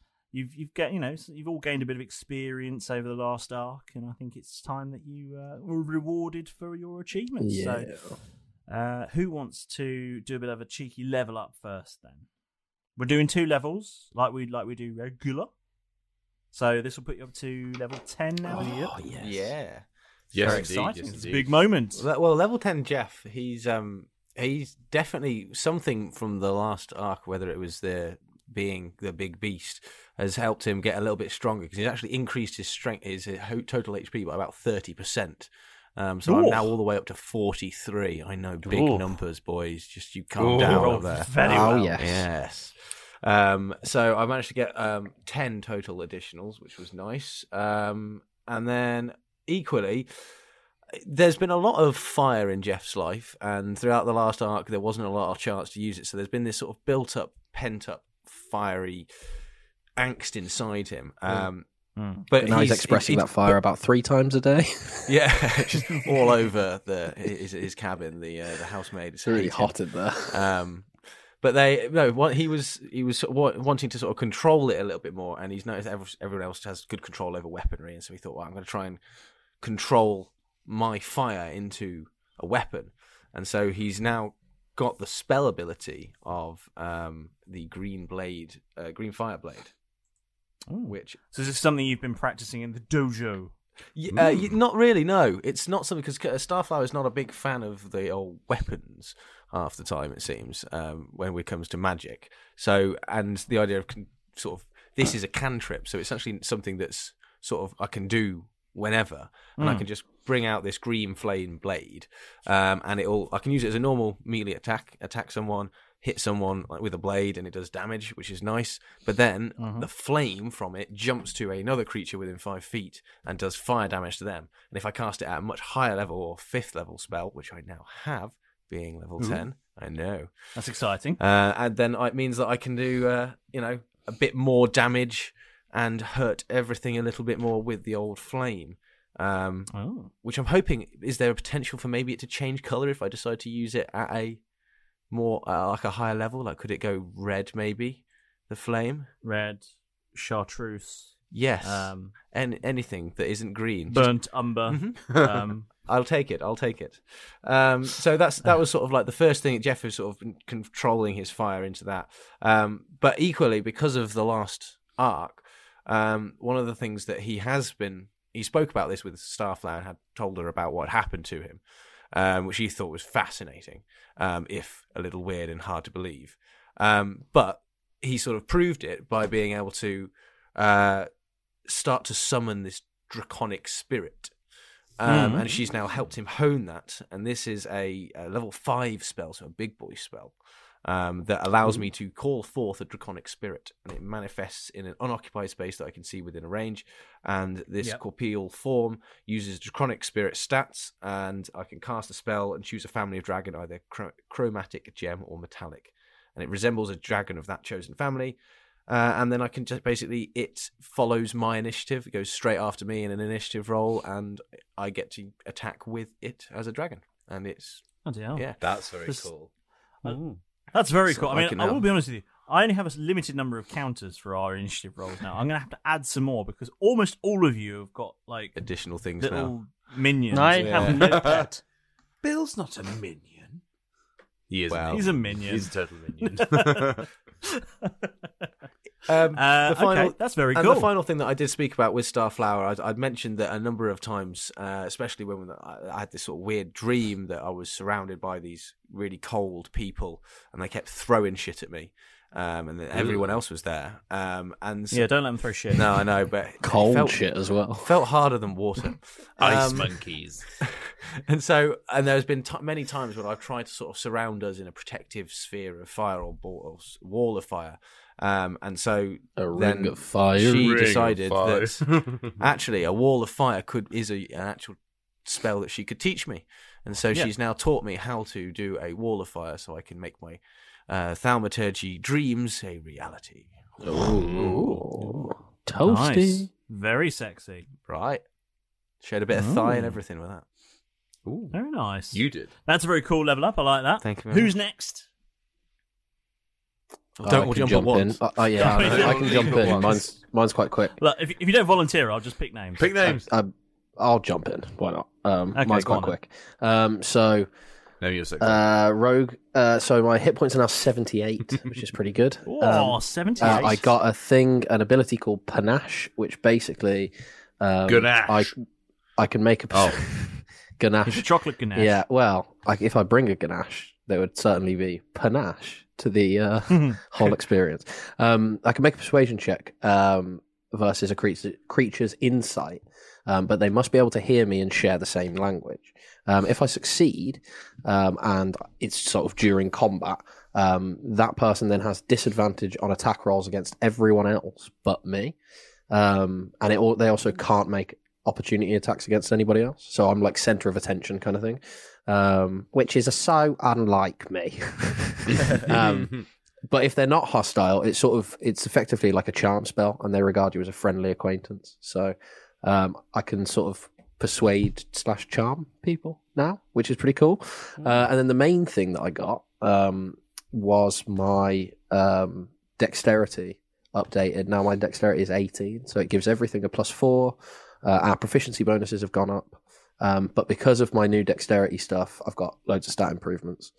You've all gained a bit of experience over the last arc, and I think it's time that you were rewarded for your achievements. Yeah. So, who wants to do a bit of a cheeky level up first? Then we're doing 2 levels, like we do regular. So this will put you up to level 10 now. Oh yes, yeah, yes, very exciting. Yes, it's a big moment. Well, level 10 Jeff, he's definitely something from the last arc, whether it was being the big beast, has helped him get a little bit stronger because he's actually increased his strength, his total HP by about 30%. So I'm now all the way up to 43. I know, big numbers, boys. Just you calm down over there. Very well. Yes. So I managed to get 10 total additionals, which was nice. And then equally, there's been a lot of fire in Jeff's life, and throughout the last arc, there wasn't a lot of chance to use it. So there's been this sort of built-up, pent-up, fiery angst inside him. But now he's expressing that fire about 3 times a day. Yeah, just all over his cabin. The housemaid. It's really hot in there. But he was wanting to sort of control it a little bit more, and he's noticed everyone else has good control over weaponry, and so he thought, well, I'm going to try and control my fire into a weapon, and so he's now got the spell ability of the green fire blade. Which so is this something you've been practicing in the dojo? Not really, no. It's not something, because Starflower is not a big fan of the old weapons half the time, it seems, when it comes to magic. So, and the idea of sort of, this is a cantrip, so it's actually something that's sort of I can do whenever, and I can just bring out this green flame blade, and I can use it as a normal melee attack someone, hit someone with a blade, and it does damage, which is nice. But then the flame from it jumps to another creature within 5 feet and does fire damage to them. And if I cast it at a much higher level, or 5th level spell, which I now have, being level 10, I know. That's exciting. And then it means that I can do, a bit more damage and hurt everything a little bit more with the old flame. which I'm hoping, is there a potential for maybe it to change colour if I decide to use it at a more like a higher level? Like, could it go red? Maybe the flame, red, chartreuse. Yes, and anything that isn't green, burnt umber. I'll take it. So that was sort of like the first thing. Jeff was sort of controlling his fire into that. But equally, because of the last arc, one of the things that he spoke about this with Starflower and had told her about what happened to him, which he thought was fascinating, if a little weird and hard to believe. But he sort of proved it by being able to start to summon this draconic spirit. And she's now helped him hone that. And this is a level 5 spell, so a big boy spell, that allows me to call forth a draconic spirit. And it manifests in an unoccupied space that I can see within a range. And this corporeal form uses draconic spirit stats. And I can cast a spell and choose a family of dragon, either chromatic, gem, or metallic. And it resembles a dragon of that chosen family. And then I can just basically, it follows my initiative. It goes straight after me in an initiative roll, and I get to attack with it as a dragon. And it's that's very cool. That's very cool. I mean, I will be honest with you. I only have a limited number of counters for our initiative rolls now. I'm going to have to add some more because almost all of you have got like additional things little minions. I have no pet. Bill's not a minion. He is. He's a minion. He's a total minion. Okay, that's very cool. And the final thing that I did speak about with Starflower, I'd mentioned that a number of times, especially when I had this sort of weird dream that I was surrounded by these really cold people, and they kept throwing shit at me, and then everyone else was there. And so, don't let them throw shit. No, I know, but cold shit as well. Felt harder than water. Ice monkeys. And there's been many times when I've tried to sort of surround us in a protective sphere of fire or wall of fire. And so a ring of fire. She decided that actually a wall of fire is an actual spell that she could teach me. And so she's now taught me how to do a wall of fire so I can make my thaumaturgy dreams a reality. Ooh. Toasty. Nice. Very sexy. Right. Showed a bit of thigh and everything with that. Ooh. Very nice. You did. That's a very cool level up. I like that. Thank you very Who's much. next? Don't jump in. I can jump in. Mine's quite quick. Look, if you don't volunteer, I'll just pick names. Pick names. I'll jump in. Why not? Okay, mine's quite quick. So no, you're sick. Rogue. So my hit points are now 78, which is pretty good. 78. I got an ability called Panache, which basically Ganache. I can make a ganache. It's a chocolate ganache. Yeah. Well, if I bring a ganache, there would certainly be panache to the whole experience. I can make a persuasion check versus a creature's insight, but they must be able to hear me and share the same language. If I succeed, and it's sort of during combat, that person then has disadvantage on attack rolls against everyone else but me, and they also can't make opportunity attacks against anybody else. So I'm like center of attention kind of thing. Which is so unlike me. But if they're not hostile, it's effectively like a charm spell, and they regard you as a friendly acquaintance. So I can sort of persuade / charm people now, which is pretty cool. And then the main thing that I got was my dexterity updated. Now my dexterity is 18, so it gives everything a +4. Our proficiency bonuses have gone up. But because of my new dexterity stuff, I've got loads of stat improvements.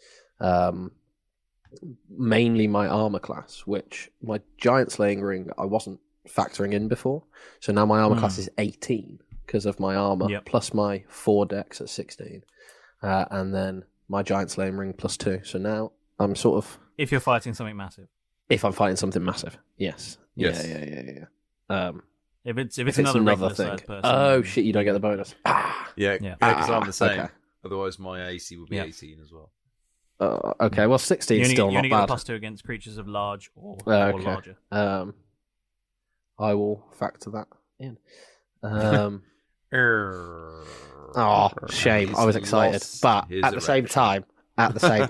Mainly my armor class, which my giant slaying ring I wasn't factoring in before. So now my armor class is 18 because of my armor plus my 4 dex at 16. And then my giant slaying ring +2. So now I'm sort of... If you're fighting something massive. If I'm fighting something massive, yes. Yeah. If it's another thing. Person, oh shit! You don't get the bonus. Yeah, because I'm the same. Okay. Otherwise, my AC would be 18 as well. Okay, well, 16 is still not bad. You only get +2 against creatures of large or larger. I will factor that in. Shame. I was excited, but at the same time,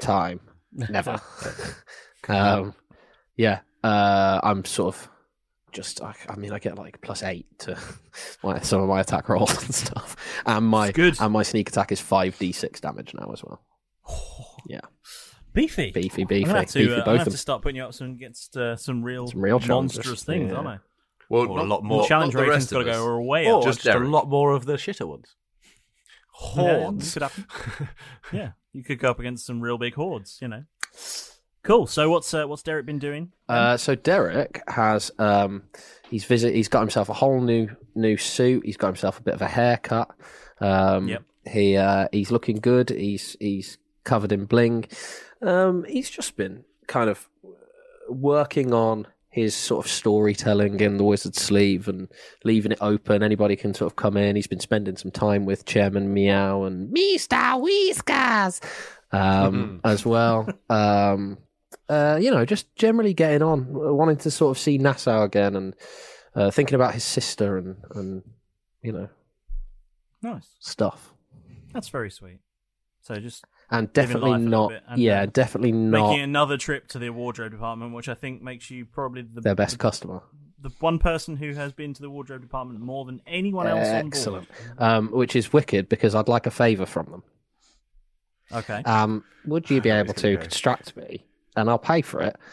never. I'm sort of I mean, I get like +8 to some of my attack rolls and stuff, and my sneak attack is 5d6 damage now as well. Yeah, beefy. I'm gonna have to start putting you up against some real monstrous things, aren't I? Well, a lot more. The challenge rating's got to go way up. Or just a lot more of the shitter ones. Hordes. Yeah, could happen. Yeah, you could go up against some real big hordes. Cool. So what's Derek been doing? So Derek has he's got himself a whole new suit. He's got himself a bit of a haircut. He's looking good. He's covered in bling. He's just been kind of working on his sort of storytelling in the Wizard's Sleeve and leaving it open. Anybody can sort of come in. He's been spending some time with Chairman Meow and Mr. Whiskas as well. Just generally getting on, wanting to sort of see Nassau again and thinking about his sister and nice stuff. That's very sweet. So just and definitely not, definitely not making another trip to the wardrobe department, which I think makes you probably their best customer. The one person who has been to the wardrobe department more than anyone else on board. Excellent. Which is wicked because I'd like a favour from them. Okay. Would you be able to construct me, and I'll pay for it,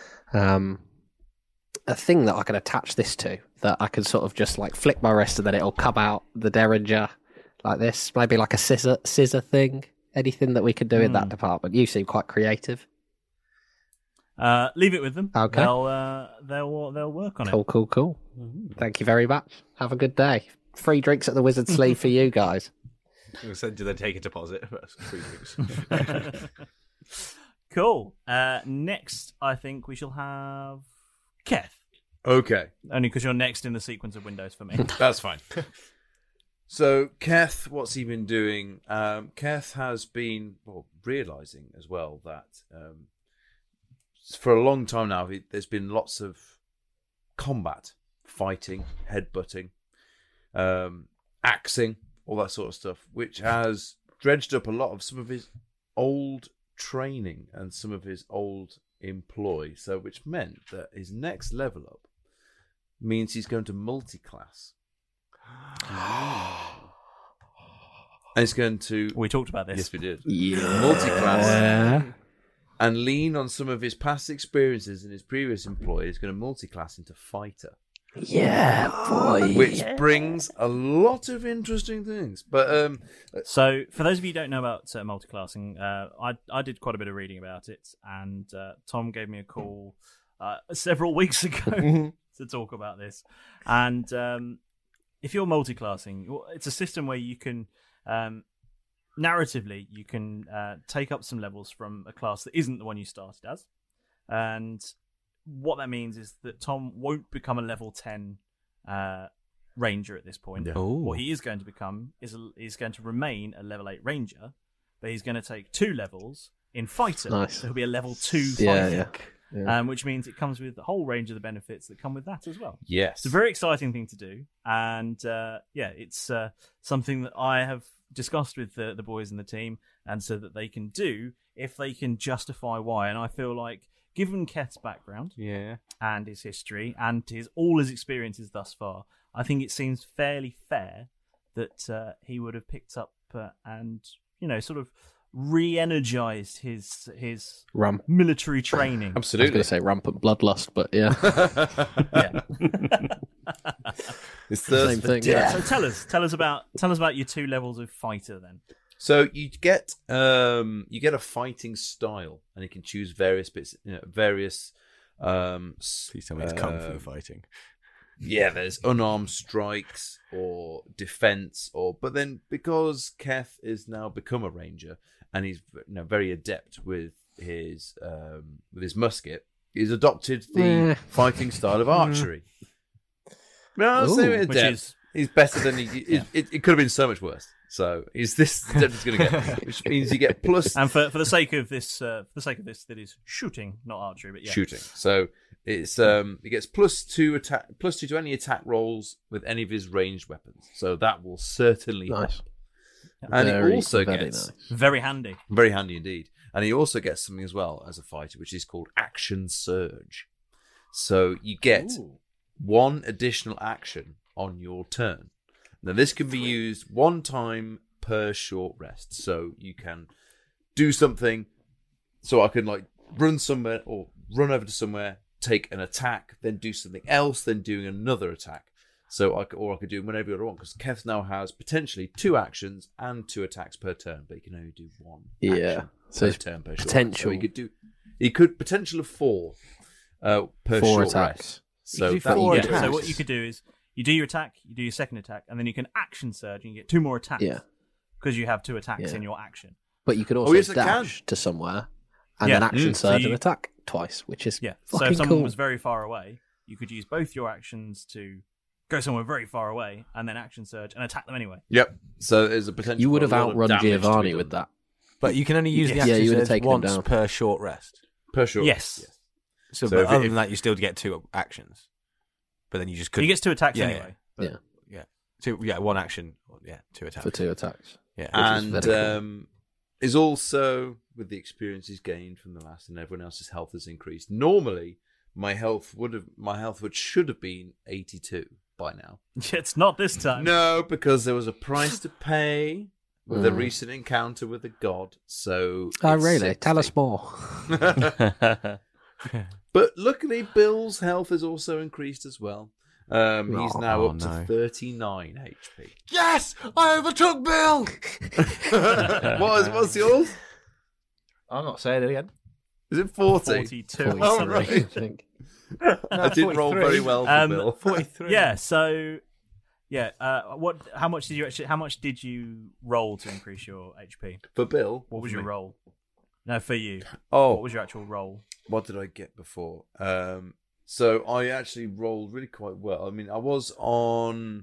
a thing that I can attach this to, that I can sort of just like flick my wrist and then it'll come out the Derringer like this, maybe like a scissor thing. Anything that we could do in that department. You seem quite creative. Leave it with them. Okay. They'll work on it. Cool. Thank you very much. Have a good day. Free drinks at the Wizard's Sleeve for you guys. So do they take a deposit? Free drinks. Cool. Next, I think we shall have Keth. Okay. Only because you're next in the sequence of windows for me. That's fine. So, Keth, what's he been doing? Keth has been realising as well that for a long time now, there's been lots of combat, fighting, headbutting, axing, all that sort of stuff, which has dredged up a lot of some of his old training and some of his old employ. So, which meant that his next level up means he's going to multi-class. And it's going to... We talked about this. Yes, we did. Yeah. Multi-class. And lean on some of his past experiences in his previous employ. He's going to multi-class into fighter. Yeah, boy. Which brings a lot of interesting things. But so, for those of you who don't know about multi-classing, I did quite a bit of reading about it. And Tom gave me a call several weeks ago to talk about this. And... if you're multi-classing, it's a system where you can, narratively, you can take up some levels from a class that isn't the one you started as. And what that means is that Tom won't become a level 10 ranger at this point. Yeah. What he is going to become is going to remain a level 8 ranger, but he's going to take 2 levels in fighter. Nice. So he'll be a level 2 fighter. Yeah. Which means it comes with the whole range of the benefits that come with that as well. Yes. It's a very exciting thing to do. And it's something that I have discussed with the boys in the team, and so that they can do if they can justify why. And I feel like, given Keth's background and his history and all his experiences thus far, I think it seems fairly fair that he would have picked up and, sort of re-energized his military training. Absolutely. I was going to say rampant bloodlust, but yeah. It's the same thing. Yeah. So tell us about your 2 levels of fighter then. So you get a fighting style, and you can choose various bits, various. Please tell me it's kung fu fighting. Yeah, there's unarmed strikes or defense, but then because Keth is now become a ranger and he's very adept with his musket, he's adopted the fighting style of archery. He's better than he. It could have been so much worse. So he's this going to get, which means you get plus. And for the sake of this, that is shooting, not archery, but shooting. So it's he gets +2 to any attack rolls with any of his ranged weapons. So that will certainly help. And he also gets very handy indeed. And he also gets something as well as a fighter, which is called Action Surge. So you get one additional action on your turn. Now, this can be used one time per short rest. So you can do something. So I can like run somewhere or run over to somewhere, take an attack, then do something else, then doing another attack. So I could do whenever I want, because Keth now has potentially 2 actions and 2 attacks per turn, but he can only do 1 action per turn per short. Potential. So he could potential of 4 per 4 short attacks. rest. So So what you could do is you do your attack, you do your second attack, and then you can action surge and you get 2 more attacks. Yeah. Because you have 2 attacks in your action. But you could also dash to somewhere and then action surge and attack twice, which is So if someone cool. was very far away, you could use both your actions to go somewhere very far away and then action surge and attack them anyway. Yep. So there's a potential. You would have for a lot of outrun damage to be Giovanni done. with that. But you can only use the Yeah, you would have action taken him once down. per short rest. Per short. Yes. rest, yes. So, So but if- other if- than that, you still get 2 actions. But then you just He couldn't. gets 2 attacks Yeah, anyway. Yeah. Yeah. 1 action. 2 attacks. For 2 attacks. Yeah. And is also, with the experience he's gained from the last, and everyone else's health has increased. Normally, my health should have been 82 by now. It's not this time. No, because there was a price to pay with a recent encounter with a god. So Oh, it's really? 60. Tell us more. But luckily, Bill's health has also increased as well. He's now up to 39 HP. Yes! I overtook Bill! What's yours? I'm not saying it again. Is it 40? 42. Oh, right. I think. I didn't roll 43. very well for Bill. 43. Yeah, so how much did you roll to increase your HP? For Bill? What was your roll? No, for you. Oh. What was your actual roll? What did I get before? So I actually rolled really quite well. I mean, I was on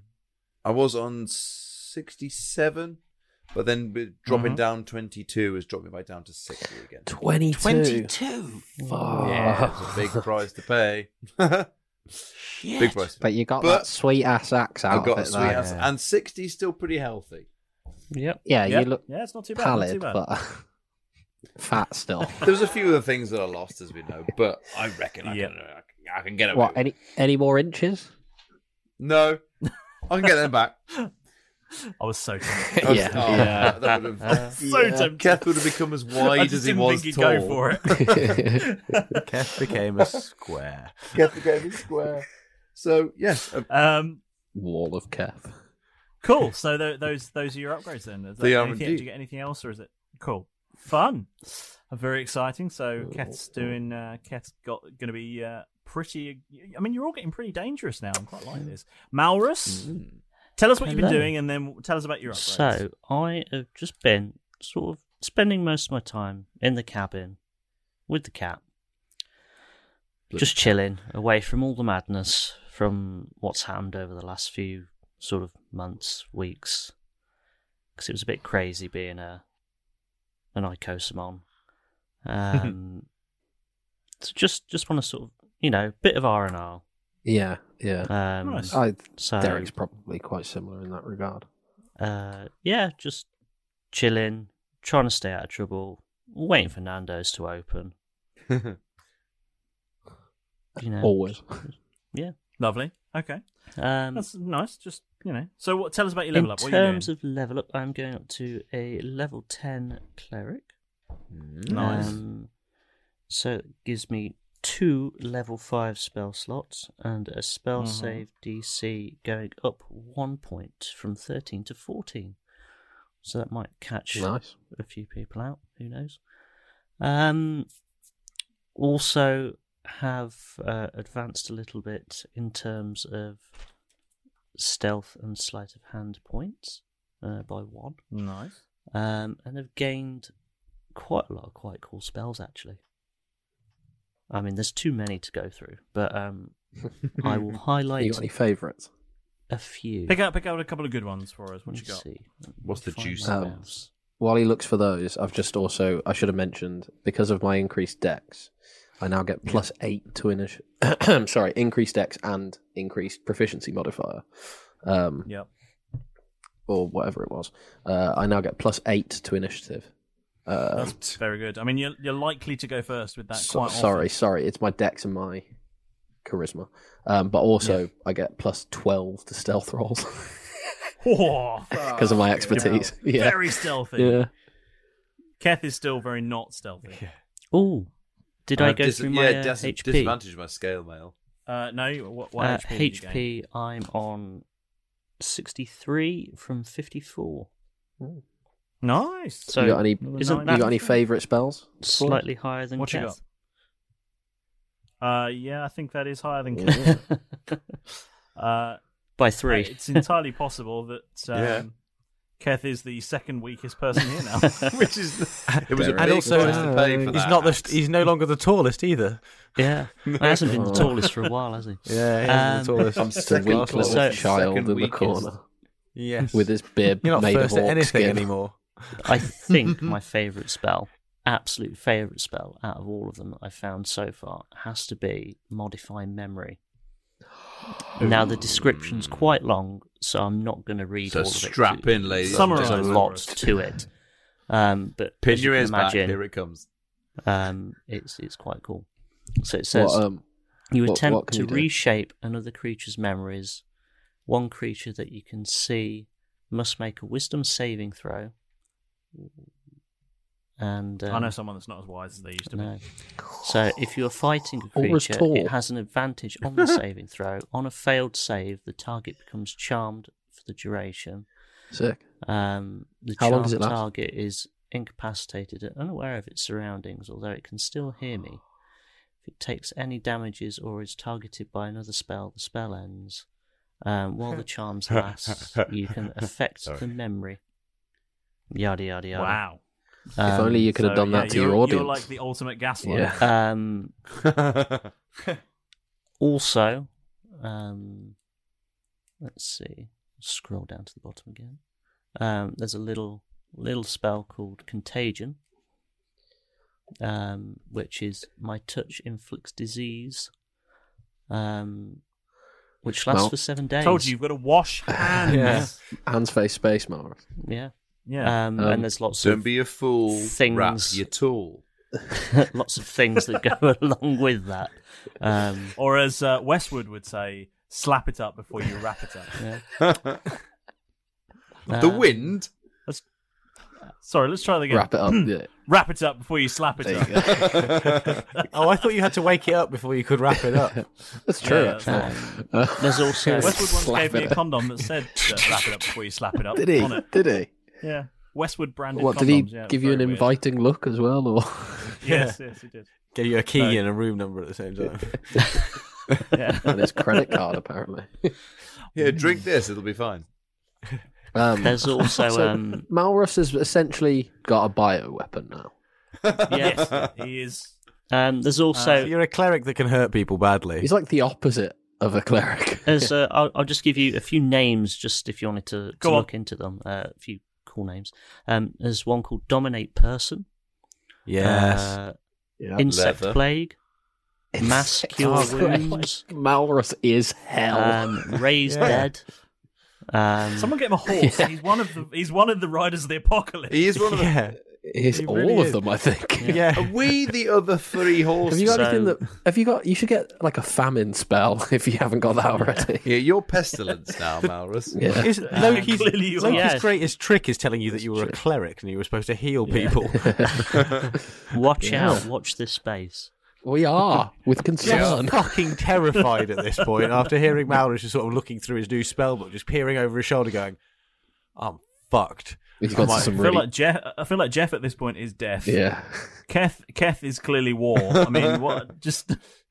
67, but then dropping down 22 has dropped me back down to 60 again. 22. 22? Yeah, it's a big price to pay. Big price. But you got But that sweet ass axe out I've got of a it. sweet though. ass, and 60 is still pretty healthy. Yep. Yeah, Yep. you look Yeah, it's not too bad. pallid, not too bad. but fat still. There's a few other things that are lost, as we know, but I reckon I can get it. What? Any more inches? No, I can get them back. I was so Yeah. Oh, that would have. so tempted. Keth would have become as I wide just as he didn't was think tall. he'd go for it. Kev became a square. Keth became a square. So yes, Wall of Keth. Cool. So those are your upgrades then. Is that They are anything, indeed. did you get anything else, or is it cool? Fun. Very exciting. So Keth's doing. Keth's going to be pretty. I mean, you're all getting pretty dangerous now. I'm quite liking this. Malrus, tell us what you've been Hello. doing, and then tell us about your upgrades. So, I have just been sort of spending most of my time in the cabin with the cat. Just chilling, away from all the madness from what's happened over the last few sort of months, weeks. Because it was a bit crazy being an Icosamon. So just want to sort of, bit of R&R. Yeah. Nice. Derek's probably quite similar in that regard. Yeah, just chilling, trying to stay out of trouble, waiting for Nando's to open. Always. Yeah. Lovely. Okay. That's nice. Just, So tell us about your In level up. What are you terms of level up, I'm going up to a level 10 cleric. Nice. So it gives me 2 level 5 spell slots and a spell save DC going up 1 point from 13 to 14. So that might catch Nice. a few people out. Who knows? Also have advanced a little bit in terms of stealth and sleight of hand points by 1. Nice. And have gained quite a lot of quite cool spells, actually. I mean, there's too many to go through, but I will highlight You got any favourites? a few. Pick out a couple of good ones for us. What you Let's got? see. What's the Find juicy my ones? mouse. While he looks for those, I should have mentioned, because of my increased dex, I now get plus 8 to increased dex and increased proficiency modifier. Yep. Or whatever it was. I now get plus 8 to initiative. That's very good. I mean, you're likely to go first with that quite often. Sorry. It's my dex and my charisma. But also, I get plus 12 to stealth rolls because of my expertise. Yeah. Very stealthy. Yeah. Keth is still very not stealthy. Oh, did I go through my HP? Disadvantage my scale mail. No, what HP? HP, I'm on 63 from 54. Nice. So you got any favourite spells? Slightly higher than what Keth? you got? Yeah, I think that is higher than Keth. By 3. It's entirely possible that Keth is the second weakest person here now, which is it was a big and also price to pay for he's that. not he's no longer the tallest either. Yeah, he hasn't been the tallest for a while, has he? Yeah, he's the tallest. I'm just a weak little child in the corner. Yes, with his beard You're not made first of at orc anything skin. anymore. I think my favourite spell, absolute favourite spell out of all of them that I've found so far, has to be Modify Memory. Now the description's quite long, so I'm not going to read So all of it. strap in, ladies. There's a lot to it, but Pin as you your can ears back. imagine, Here it comes. It's quite cool. So it says you attempt to reshape another creature's memories. One creature that you can see must make a Wisdom saving throw. And I know someone that's not as wise as they used to be. So if you're fighting a Or as creature, tall. it has an advantage on the saving throw. On a failed save, the target becomes charmed for the duration. Sick. The How long charmed does it last? target is incapacitated and unaware of its surroundings, although it can still hear me. If it takes any damages or is targeted by another spell, the spell ends. While the charms last, you can affect the memory. Yada yada yada. Wow. If only you could have done that to your audience. You're like the ultimate gaslight. Yeah. Also, let's see. Scroll down to the bottom again. There's a little spell called Contagion, which is my touch inflicts disease, which lasts for 7 days. Told you, you've got to wash hands. Yeah. Hands, face, space, Mara. Yeah. Yeah. And there's lots Don't of be a fool. things. Wrap your tool. Lots of things that go along with that. Or as Westwood would say, slap it up before you wrap it up. Yeah. The wind? Sorry, let's try that again. Wrap it up. Yeah. Wrap it up before you slap it up. Oh, I thought you had to wake it up before you could wrap it up. That's true. Yeah, actually. There's also Westwood once Slap gave me it a up. condom that said wrap it up before you slap it up. Did he? On it. Did he? Yeah. Westwood branded What condoms. did he yeah, it give was you an very weird. inviting look as well, or? Yes, yes, he did. Gave you a key and a room number at the same time. Yeah. And his credit card apparently. Yeah, drink this. It'll be fine. there's also Malrus has essentially got a bioweapon now. Yes, he is. there's also You're a cleric that can hurt people badly. He's like the opposite of a cleric. there's I'll just give you a few names just if you wanted to Go on. look into them. A few cool names. There's one called Dominate Person. Yes. Insect Leather. Plague. Mass Cure Wounds. Malrus is hell. Raise Dead. Someone get him a horse. He's one of the riders of the apocalypse. He is one of the... He's He all really of is. them, I think. Yeah. Are we the other three horses? Have you got So- anything that? Have you got? You should get like a famine spell if you haven't got that already. Yeah, you're pestilence now, Malrus. Yeah. Is Loki's, clearly you Loki's are. greatest trick is telling you that you were a cleric and you were supposed to heal people. Watch Yeah. out. Watch this space. We are with concern. Just fucking terrified at this point after hearing Malrus just sort of looking through his new spellbook, just peering over his shoulder going, I'm fucked. He's got I some feel really. like Jeff at this point is deaf. Yeah. Keth is clearly war. I mean, what? Just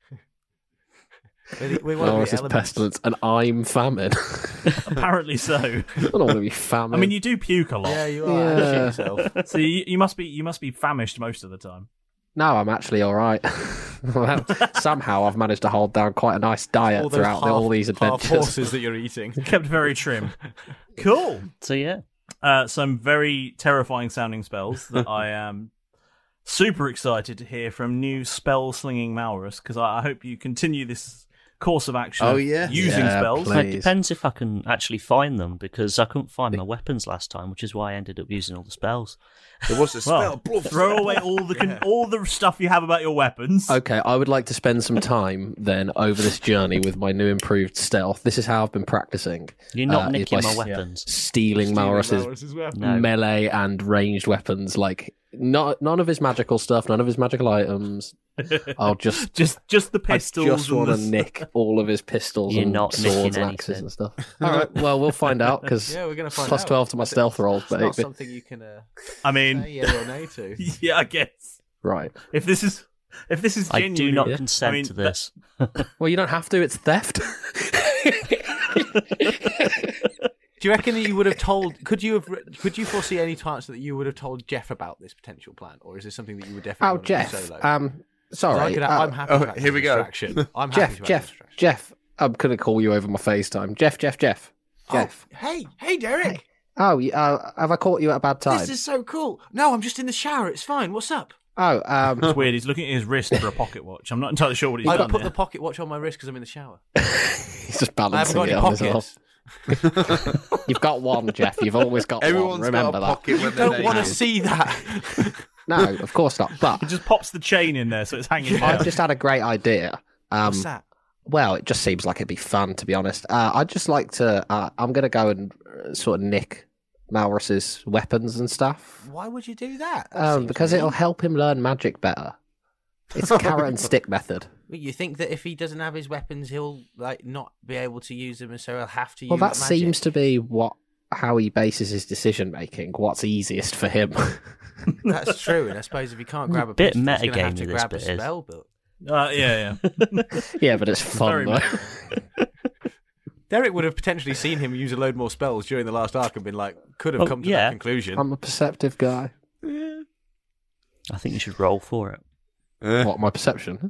We want Malrus to is be elements. pestilence, and I'm famine. apparently so. I don't want to be famine. I mean, you do puke a lot. Yeah, you are. Yeah. Shit yourself. So you must be famished most of the time. No, I'm actually all right. Well, somehow I've managed to hold down quite a nice diet All those throughout all these half adventures. horses that you're eating. Kept very trim. Cool. So yeah. Some very terrifying sounding spells that I am super excited to hear from new spell slinging Malrus, because I hope you continue this course of action. Oh, yeah. Using Yeah, spells. please. It depends if I can actually find them, because I couldn't find my weapons last time, which is why I ended up using all the spells. There was a smell of blood. Throw away all the stuff you have about your weapons. Okay, I would like to spend some time then over this journey with my new improved stealth. This is how I've been practicing. You're not is nicking by my weapons. Stealing Malrus's weapons. No. melee and ranged weapons. Like none of his magical stuff, none of his magical items. I'll just the pistols. I just and want to the- nick all of his pistols You're and not swords nicking and axes anything. and stuff. All right, well we'll find out because Yeah, we're gonna find plus out. 12 to my stealth rolls, It's not baby. something you can. I mean, say yeah or nay to. yeah, I guess. Right. If this is I genuine, do not Yeah. consent to this. Well, you don't have to. It's theft. Do you reckon that you would have told? Could you foresee any chance that you would have told Jeff about this potential plan, or is this something that you would definitely Oh, want to do Jeff. solo? Sorry. I'm happy. oh, to act here as we a go. distraction. I'm happy to act as a distraction. Jeff. I'm gonna call you over my FaceTime. Jeff. Jeff. Hey, Derek. Oh, have I caught you at a bad time? This is so cool. No, I'm just in the shower. It's fine. What's up? Oh, it's weird. He's looking at his wrist for a pocket watch. I'm not entirely sure what he's I done put there. the pocket watch on my wrist because I'm in the shower. he's just I haven't balancing got it any on his arm. pockets. You've got one, Jeff. You've always got Everyone's one. Remember got a that. pocket when I they're don't want to naked. see that. No, of course not. But He just pops the chain in there, so it's hanging I've down. just had a great idea. What's that? Well, it just seems like it'd be fun, to be honest. I'd just like to. I'm going to go and sort of nick Malrus's weapons and stuff. Why would you do that? That seems Because mean. it'll help him learn magic better. It's a carrot and stick method. You think that if he doesn't have his weapons, he'll not be able to use them, and so he'll have to Well, use that magic? seems to be how he bases his decision making. What's easiest for him? That's true, and I suppose if he can't grab a Bit pistol, he's going to have metagame to this grab a bit is. spell book. Yeah. Yeah, but it's fun Very though. Derek would have potentially seen him use a load more spells during the last arc and been like, could have Oh, come to yeah. that conclusion. I'm a perceptive guy. I think you should roll for it. What, my perception?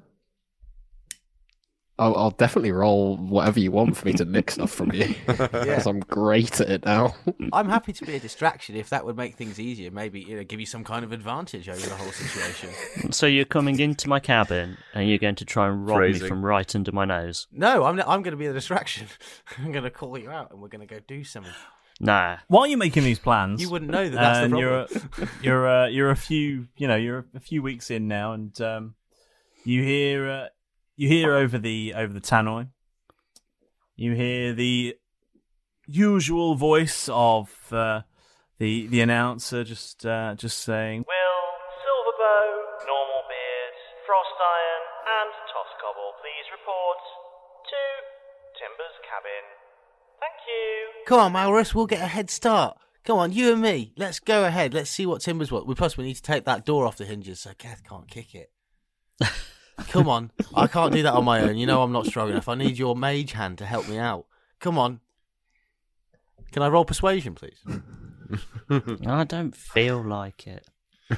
I'll definitely roll whatever you want for me to nick stuff from you. Because I'm great at it now. I'm happy to be a distraction if that would make things easier. Maybe give you some kind of advantage over the whole situation. So you're coming into my cabin and you're going to try and rob me Phrasing. from right under my nose. No, I'm going to be the distraction. I'm going to call you out, and we're going to go do something. Nah. Why are you making these plans? You wouldn't know that that's the And problem. you're a few weeks in now, and you hear over the tannoy. You hear the usual voice of the announcer just saying, Will, Silverbow, Normal Beard, Frost Iron, and Toscobble please report to Timber's cabin. Thank you. Come on, Malrus, we'll get a head start. Come on, you and me. Let's go ahead. Let's see what Timbers want. Plus, we need to take that door off the hinges so Kath can't kick it. Come on. I can't do that on my own. You know I'm not strong enough. I need your mage hand to help me out. Come on. Can I roll persuasion, please? I don't feel like it.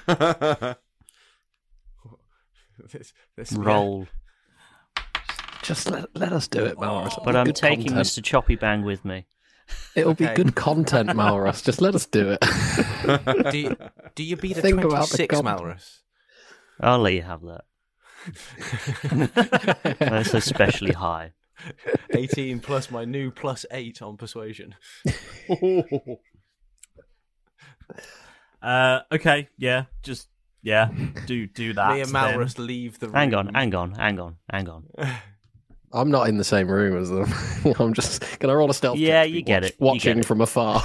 Roll. Just let us do it, Malrus. But I'm Good taking content. Mr. Choppy Bang with me. It'll be Okay. good content, Malrus. Just let us do it. Do you beat a Think about the 26, content. Malrus? I'll let you have that. That's especially high. 18 plus my new plus 8 on persuasion. okay, yeah, just do that. Me and Malrus leave the room. Hang on. I'm not in the same room as them. I'm just going to roll a stealth Yeah, check to you be get it. You Watching get it. from afar.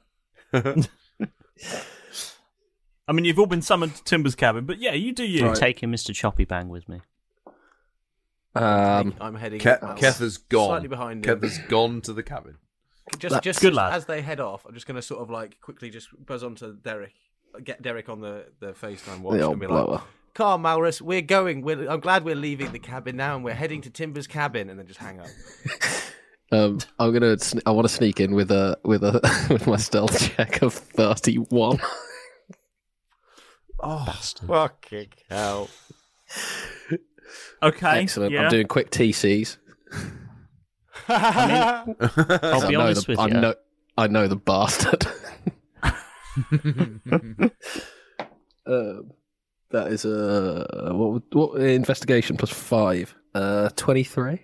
I mean, you've all been summoned to Timber's cabin, but yeah, you do you. I'm taking Mr. Choppy Bang with me. I'm heading Keth has gone. slightly behind Keth him. has gone to the cabin. Just Good lad. as they head off, I'm just going to sort of like quickly just buzz onto Derek, get Derek on the FaceTime watch The old and be like, blower. "Come on, Malrus, we're going. I'm glad we're leaving the cabin now, and we're heading to Timber's cabin." And then just hang up. I want to sneak in with with my stealth check of 31. Oh, Bastard. fucking hell! Okay, Excellent. yeah. I'm doing quick TCs. I'll be honest with you. I know the bastard. That is what investigation plus 5? 23.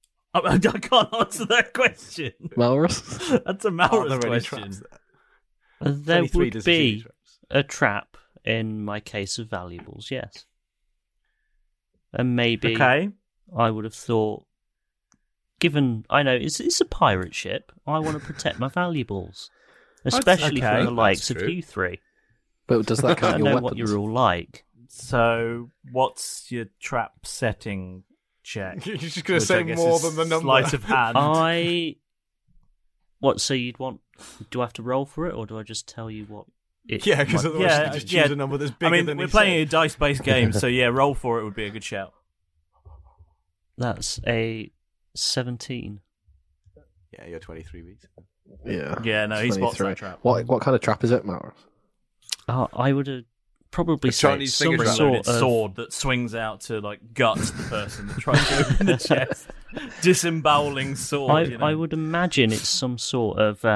I can't answer that question. Malrus. That's a Are there Malrus any question. traps There 23 would does be traps. a trap in my case of valuables, yes. And maybe Okay. I would have thought, given I know it's a pirate ship, I want to protect my valuables, especially okay. from the likes That's of true. you three. But does that I count your know weapons? what you're all like. So, what's your trap setting check? You're just going Which to I say guess more is than the number. Sleight of hand. What? So you'd want? Do I have to roll for it, or do I just tell you what? Yeah, because otherwise you just choose a number that's bigger I mean, than we're he playing said. a dice-based game, so yeah, roll for it would be a good shout. That's a 17. Yeah, you're 23 weeks. Yeah. Yeah, no, he spots 23. that trap. What kind of trap is it, Maurus? I would have probably A said Chinese some finger trap. sort of sword that swings out to like gut the person that tries to open the chest. Disemboweling sword. you know? I would imagine it's some sort of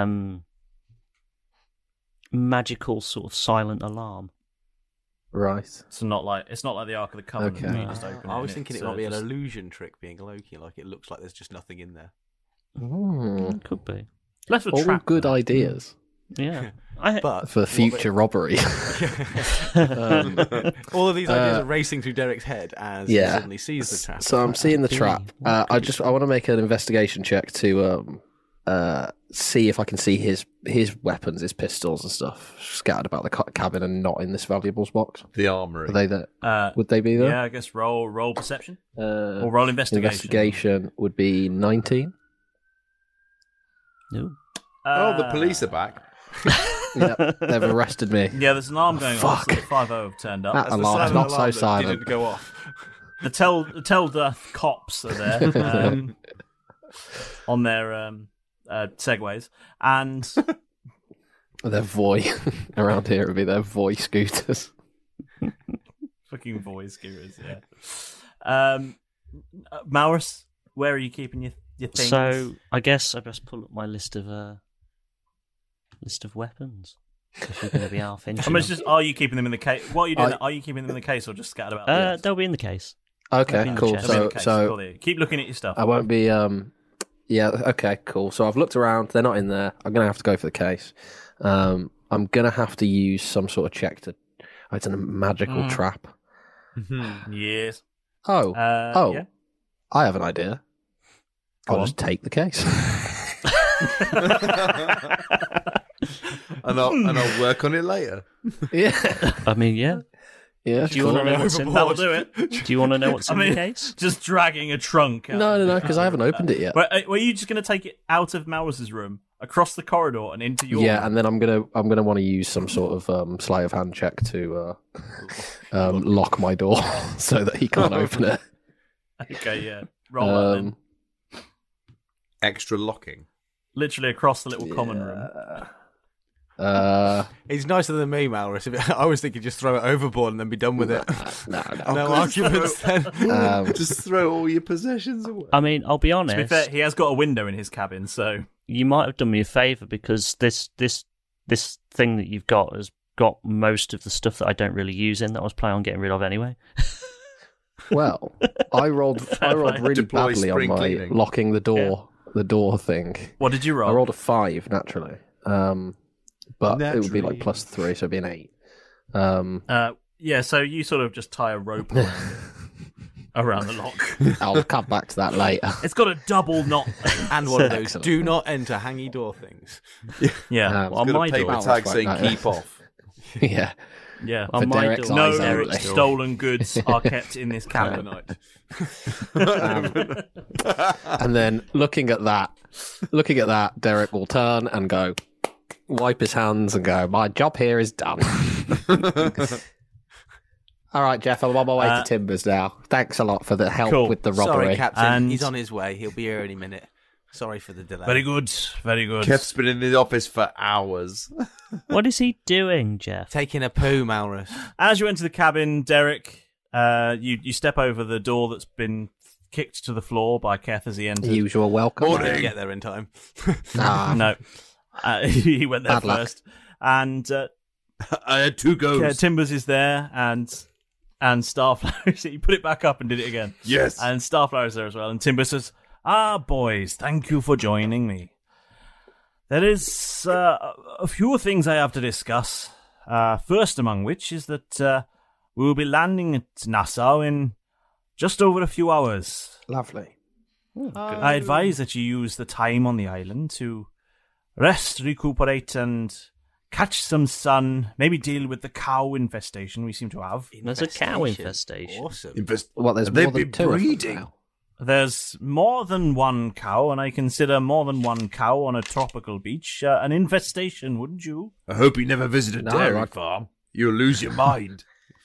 magical sort of silent alarm. Right. It's not like the Ark of the Covenant. Okay. where you just open I it was and thinking it's, it might be an just- illusion trick being Loki, like it looks like there's just nothing in there. Could be. Left a All trap. good ideas Yeah. But for future robbery. all of these ideas are racing through Derek's head as he Yeah. suddenly sees the trap. So I'm seeing the trap. I want to make an investigation check to see if I can see his weapons, his pistols and stuff scattered about the cabin and not in this valuables box. The armory. Are they there? Would they be there? Yeah, I guess roll perception or roll investigation. Investigation would be 19. No. Oh, the police are back. Yeah, they've arrested me. Yeah, there's an alarm going off. Fuck. So the 5-0 have turned up. That That's the alarm's silent not so alarm that silent. Didn't go off. The Teldeath cops are there on their segways, and Their Voy around here would be their Voy scooters. fucking voice gurus. Yeah. Maurus, where are you keeping your things? So I guess I best pull up my list of weapons. Because you're going to be half inch. I mean, are you keeping them in the case? What are you doing? I- Are you keeping them in the case or just scattered about? the place? They'll be in the case. Okay, They'll be in the cool. chest. They'll be in So, the case. so Cool. Keep looking at your stuff. I won't be. Yeah. Okay. Cool. So I've looked around. They're not in there. I'm gonna have to go for the case. I'm gonna have to use some sort of check to. It's a magical trap. Yes. Oh. Yeah. I have an idea. Go I'll on. just take the case. and I'll work on it later. Yeah. I mean, yeah. Yeah. Do you want to know what's in That'll do it. Do you want to know what's I in mean, the case? just dragging a trunk. No, because I haven't opened it yet. Were you just going to take it out of Maurus's room, across the corridor, and into your? Yeah, room? and then I'm gonna want to use some sort of sleight of hand check to lock my door so that he can't open it. Okay, yeah. Roll that then. Extra locking. Literally across the little common room. He's nicer than me, Maurus. I was thinking just throw it overboard and then be done with it. No. No arguments then. Just throw all your possessions away. I mean, I'll be To honest. be fair, he has got a window in his cabin, so You might have done me a favour because this thing that you've got has got most of the stuff that I don't really use in that I was planning on getting rid of anyway. Well, I rolled really Deploy badly on spring my cleaning. locking the door thing. What did you roll? I rolled a 5 naturally, but it would be like Naturally. +3, so it'd be an 8. Yeah, so you sort of just tie a rope around the lock. I'll come back to that later. It's got a double knot. And one of those Excellent. do not enter hangy door things. Yeah, I've got a paper door. tag That's saying quite nice. keep off. Yeah, Yeah. For On my Derek's door, No eyes only. stolen goods are kept in this cabin. And then looking at that, Derek will turn and go, wipe his hands and go, my job here is done. All right, Jeff, I'm on my way to Timbers now. Thanks a lot for the help Cool. with the robbery. Sorry, Captain. And- He's on his way. He'll be here any minute. Sorry for the delay. Very good. Very good. Kev's been in the office for hours. What is he doing, Jeff? Taking a poo, Maurus. As you enter the cabin, Derek, you step over the door that's been kicked to the floor by Keth as he entered. The usual welcome. I didn't get there in time. No. He went there Bad luck. first. And I had 2 goes. Timbers is there, and Starflower. You put it back up and did it again. Yes. And Starflower is there as well. And Timbers says, boys, thank you for joining me. There is a few things I have to discuss. First among which is that we will be landing at Nassau in just over a few hours. Lovely. I advise that you use the time on the island to rest, recuperate, and catch some sun. Maybe deal with the cow infestation we seem to have. There's a cow infestation. Awesome. There's more than two of them now. There's more than one cow, and I consider more than one cow on a tropical beach an infestation, wouldn't you? I hope you never visit a dairy farm. You'll lose your mind.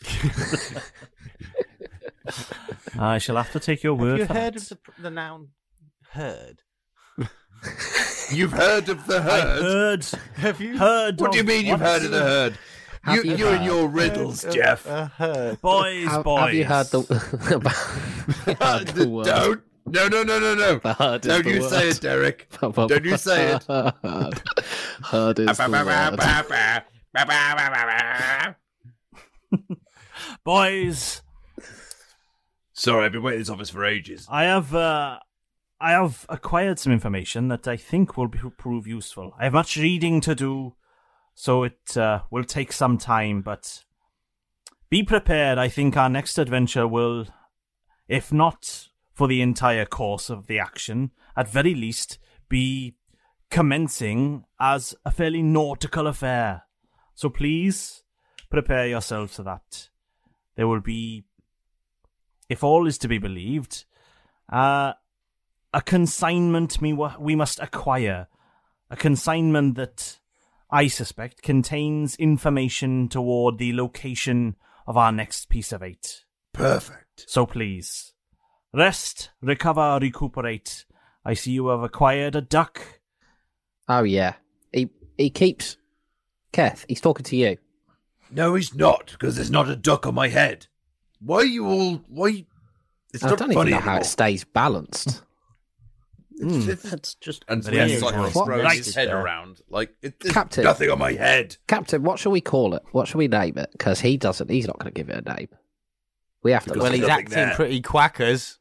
I shall have to take your word Have for you heard that. of the noun herd? You've heard of the herd? Have you heard? What do you mean you've heard of the herd? You and your riddles, Jeff. Boys. Have you heard the word? Don't. No. The herd is Don't the you word. say it, Derek. Don't you say it. Herd is the word. Boys. Sorry, I've been waiting in this office for ages. I have acquired some information that I think will prove useful. I have much reading to do, so it will take some time, but be prepared. I think our next adventure will, if not for the entire course of the action, at very least be commencing as a fairly nautical affair. So please prepare yourselves for that. There will be, if all is to be believed, a consignment we must acquire. A consignment that I suspect contains information toward the location of our next piece of eight. Perfect. So please, rest, recover, recuperate. I see you have acquired a duck. Oh, yeah. He keeps... Keth, he's talking to you. No, he's not, because there's not a duck on my head. Why are you all... Why... It's I not don't even funny know how anymore. it stays balanced. That's just And Very he's like interesting. throws Right. his head around. Like, there's Captain. Nothing on my head. Captain, what shall we call it? What shall we name it? Because he's not going to give it a name. We have to Because Well, look he's it up. nothing acting there. pretty quackers.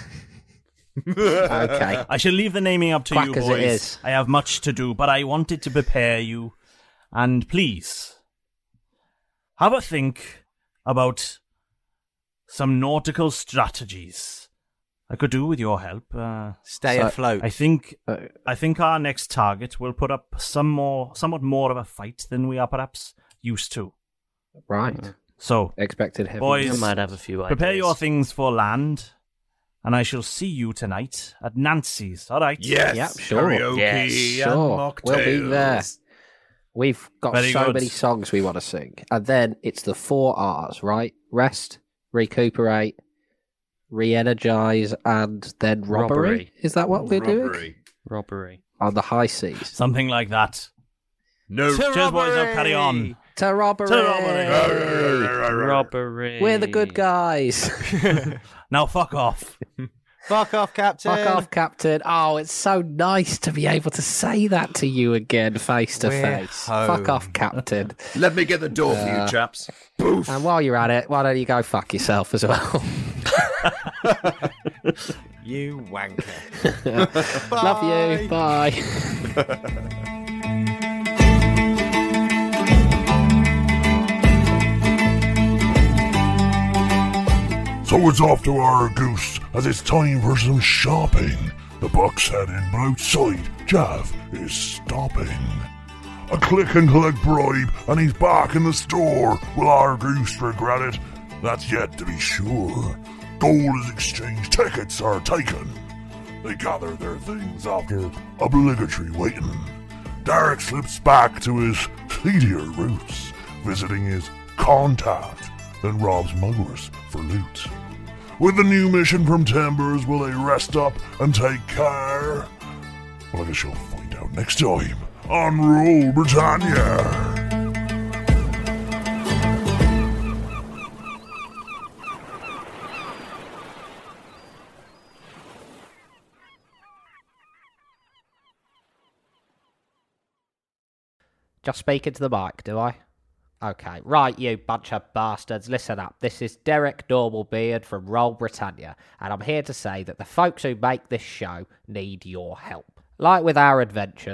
Okay. I shall leave the naming up to Quack you, as it boys. is. I have much to do, but I wanted to prepare you. And please, have a think about some nautical strategies I could do with your help. Stay afloat. I think our next target will put up somewhat more of a fight than we are perhaps used to. Right. So, Expected heavy. boys, I might have a few prepare ideas. your things for land, and I shall see you tonight at Nancy's. All right? Yes. Yep, sure. Karaoke Yes. and Sure. mocktails. We'll be there. We've got Very so good. many songs we want to sing. And then it's the 4 R's, right? Rest, recuperate, re-energize, and then robbery. Robbery. Is that what we're doing? Robbery. Robbery. On the high seas. Something like that. No. Cheers, boys. Now carry on. To robbery! To robbery. Robbery. We're the good guys. Now fuck off. Fuck off, Captain. Fuck off, Captain. Oh, it's so nice to be able to say that to you again, face to We're face. home. Fuck off, Captain. Let me get the door for you, chaps. Poof. And while you're at it, why don't you go fuck yourself as well? You wanker. Love you. Bye. So it's off to our goose as it's time for some shopping. The buck's heading, but outside, Jav is stopping. A click and collect bribe, and he's back in the store. Will our goose regret it? That's yet to be sure. Gold is exchanged, tickets are taken. They gather their things after obligatory waiting. Derek slips back to his seedier roots, visiting his contact, then robs Mugwort for loot. With the new mission from Timbers, will they rest up and take care? Well, I guess you'll find out next time on Roll Britannia. Just speaking to the mic, do I? Okay, right, you bunch of bastards, listen up. This is Derek Normalbeard from Roll Britannia, and I'm here to say that the folks who make this show need your help. Like with our adventures,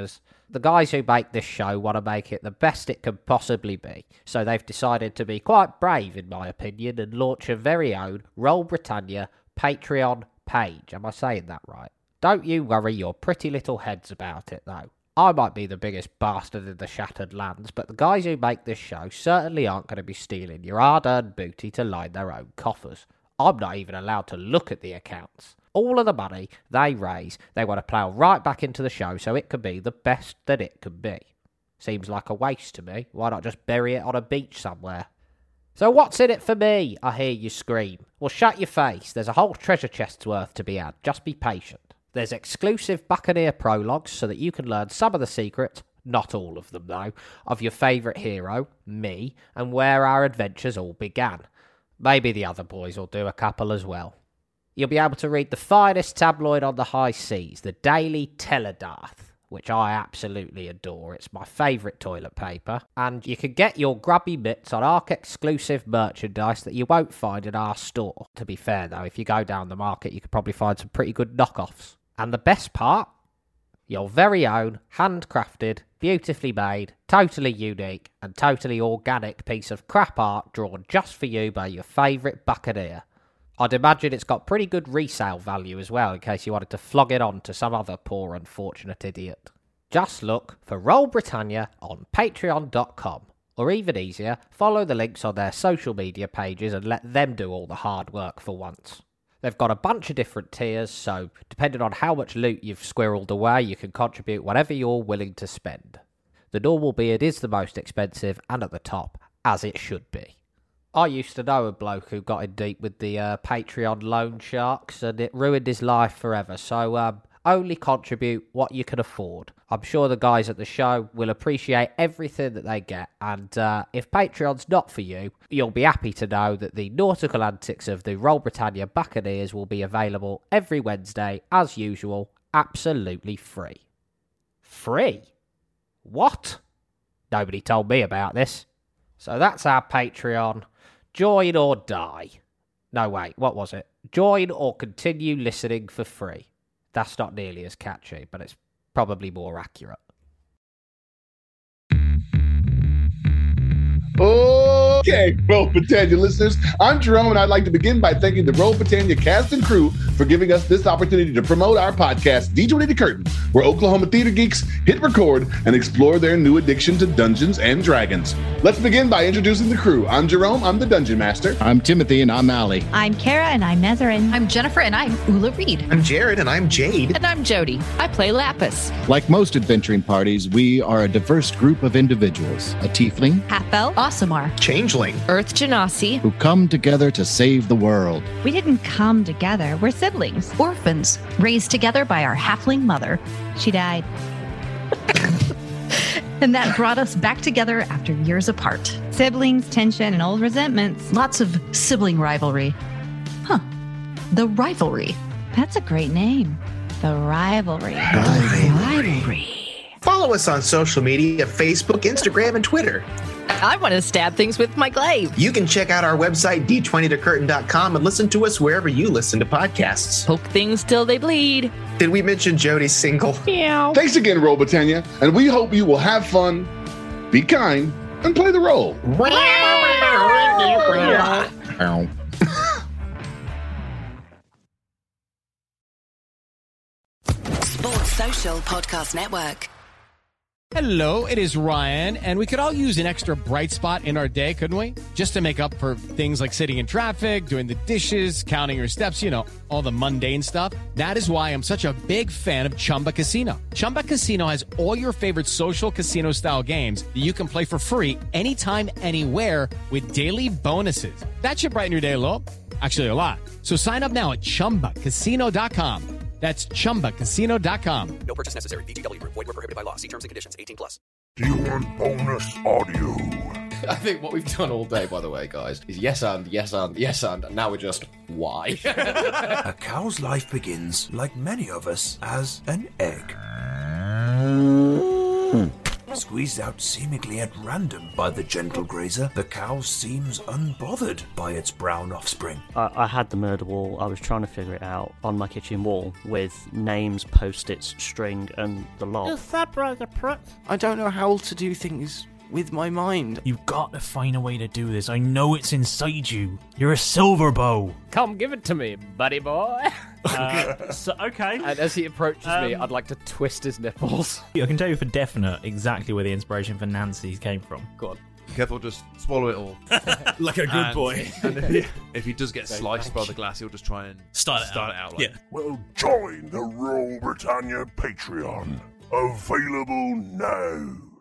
The guys who make this show want to make it the best it can possibly be, so they've decided to be quite brave, in my opinion, and launch a very own Roll Britannia Patreon page. Am I saying that right? Don't you worry your pretty little heads about it, though. I might be the biggest bastard in the Shattered Lands, but the guys who make this show certainly aren't going to be stealing your hard-earned booty to line their own coffers. I'm not even allowed to look at the accounts. All of the money they raise, they want to plough right back into the show so it can be the best that it can be. Seems like a waste to me. Why not just bury it on a beach somewhere? So what's in it for me? I hear you scream. Well, shut your face. There's a whole treasure chest's worth to be had. Just be patient. There's exclusive Buccaneer prologues so that you can learn some of the secrets, not all of them though, of your favourite hero, me, and where our adventures all began. Maybe the other boys will do a couple as well. You'll be able to read the finest tabloid on the high seas, the Daily Teledarth, which I absolutely adore. It's my favourite toilet paper. And you can get your grubby mitts on ARC-exclusive merchandise that you won't find in our store. To be fair, though, if you go down the market, you could probably find some pretty good knockoffs. And the best part? Your very own, handcrafted, beautifully made, totally unique, and totally organic piece of crap art drawn just for you by your favourite Buccaneer. I'd imagine it's got pretty good resale value as well, in case you wanted to flog it on to some other poor unfortunate idiot. Just look for Roll Britannia on patreon.com, or even easier, follow the links on their social media pages and let them do all the hard work for once. They've got a bunch of different tiers, so depending on how much loot you've squirreled away, you can contribute whatever you're willing to spend. The normal beard is the most expensive and at the top, as it should be. I used to know a bloke who got in deep with the Patreon loan sharks, and it ruined his life forever, so only contribute what you can afford. I'm sure the guys at the show will appreciate everything that they get, and if Patreon's not for you, you'll be happy to know that the nautical antics of the Roll Britannia Buccaneers will be available every Wednesday, as usual, absolutely free. Free? What? Nobody told me about this. So that's our Patreon. Join or die. No, wait, what was it? Join or continue listening for free. That's not nearly as catchy, but it's probably more accurate. Okay, Roll Britannia listeners, I'm Jerome, and I'd like to begin by thanking the Roll Britannia cast and crew for giving us this opportunity to promote our podcast, D20 The Curtain, where Oklahoma theater geeks hit record and explore their new addiction to Dungeons and Dragons. Let's begin by introducing the crew. I'm Jerome, I'm the Dungeon Master. I'm Timothy, and I'm Allie. I'm Kara, and I'm Nezarin. I'm Jennifer, and I'm Ula Reed. I'm Jared, and I'm Jade. And I'm Jody. I play Lapis. Like most adventuring parties, we are a diverse group of individuals. A tiefling, half-elf, Aasimar, changeling, Earth Genasi, who come together to save the world. We didn't come together. We're siblings. orphans, raised together by our halfling mother. She died. And that brought us back together after years apart. Siblings, tension, and old resentments. Lots of sibling rivalry. Huh. The Rivalry. That's a great name. The Rivalry. Rivalry. Follow us on social media, Facebook, Instagram, and Twitter. I want to stab things with my glaive. You can check out our website, d20thecurtain.com, and listen to us wherever you listen to podcasts. Poke things till they bleed. Did we mention Jody's single? Meow. Thanks again, Roll Britannia, and we hope you will have fun, be kind, and play the role. Sports Social Podcast Network. Hello, it is Ryan, and we could all use an extra bright spot in our day, couldn't we? Just to make up for things like sitting in traffic, doing the dishes, counting your steps, you know, all the mundane stuff. That is why I'm such a big fan of Chumba Casino. Chumba Casino has all your favorite social casino-style games that you can play for free anytime, anywhere with daily bonuses. That should brighten your day a little. Actually, a lot. So sign up now at ChumbaCasino.com. That's ChumbaCasino.com. No purchase necessary. VGW. Void where prohibited by law. See terms and conditions. 18+. Do you want bonus audio? I think what we've done all day, by the way, guys, is yes and, and now we're just, why? A cow's life begins, like many of us, as an egg. Squeezed out seemingly at random by the gentle grazer, the cow seems unbothered by its brown offspring. I had the murder wall. I was trying to figure it out on my kitchen wall with names, post-its, string, and the lot. Is that Brother Pratt? I don't know how to do things with my mind. You've got to find a way to do this. I know it's inside you. You're a silver bow. Come give it to me, buddy boy. Okay. And as he approaches me, I'd like to twist his nipples. I can tell you for definite exactly where the inspiration for Nancy came from. Go on. Kev will just swallow it all. Like a good boy. And if he does get sliced by the glass, he'll just try and start it out. Like, Well, join the Royal Britannia Patreon. Available now.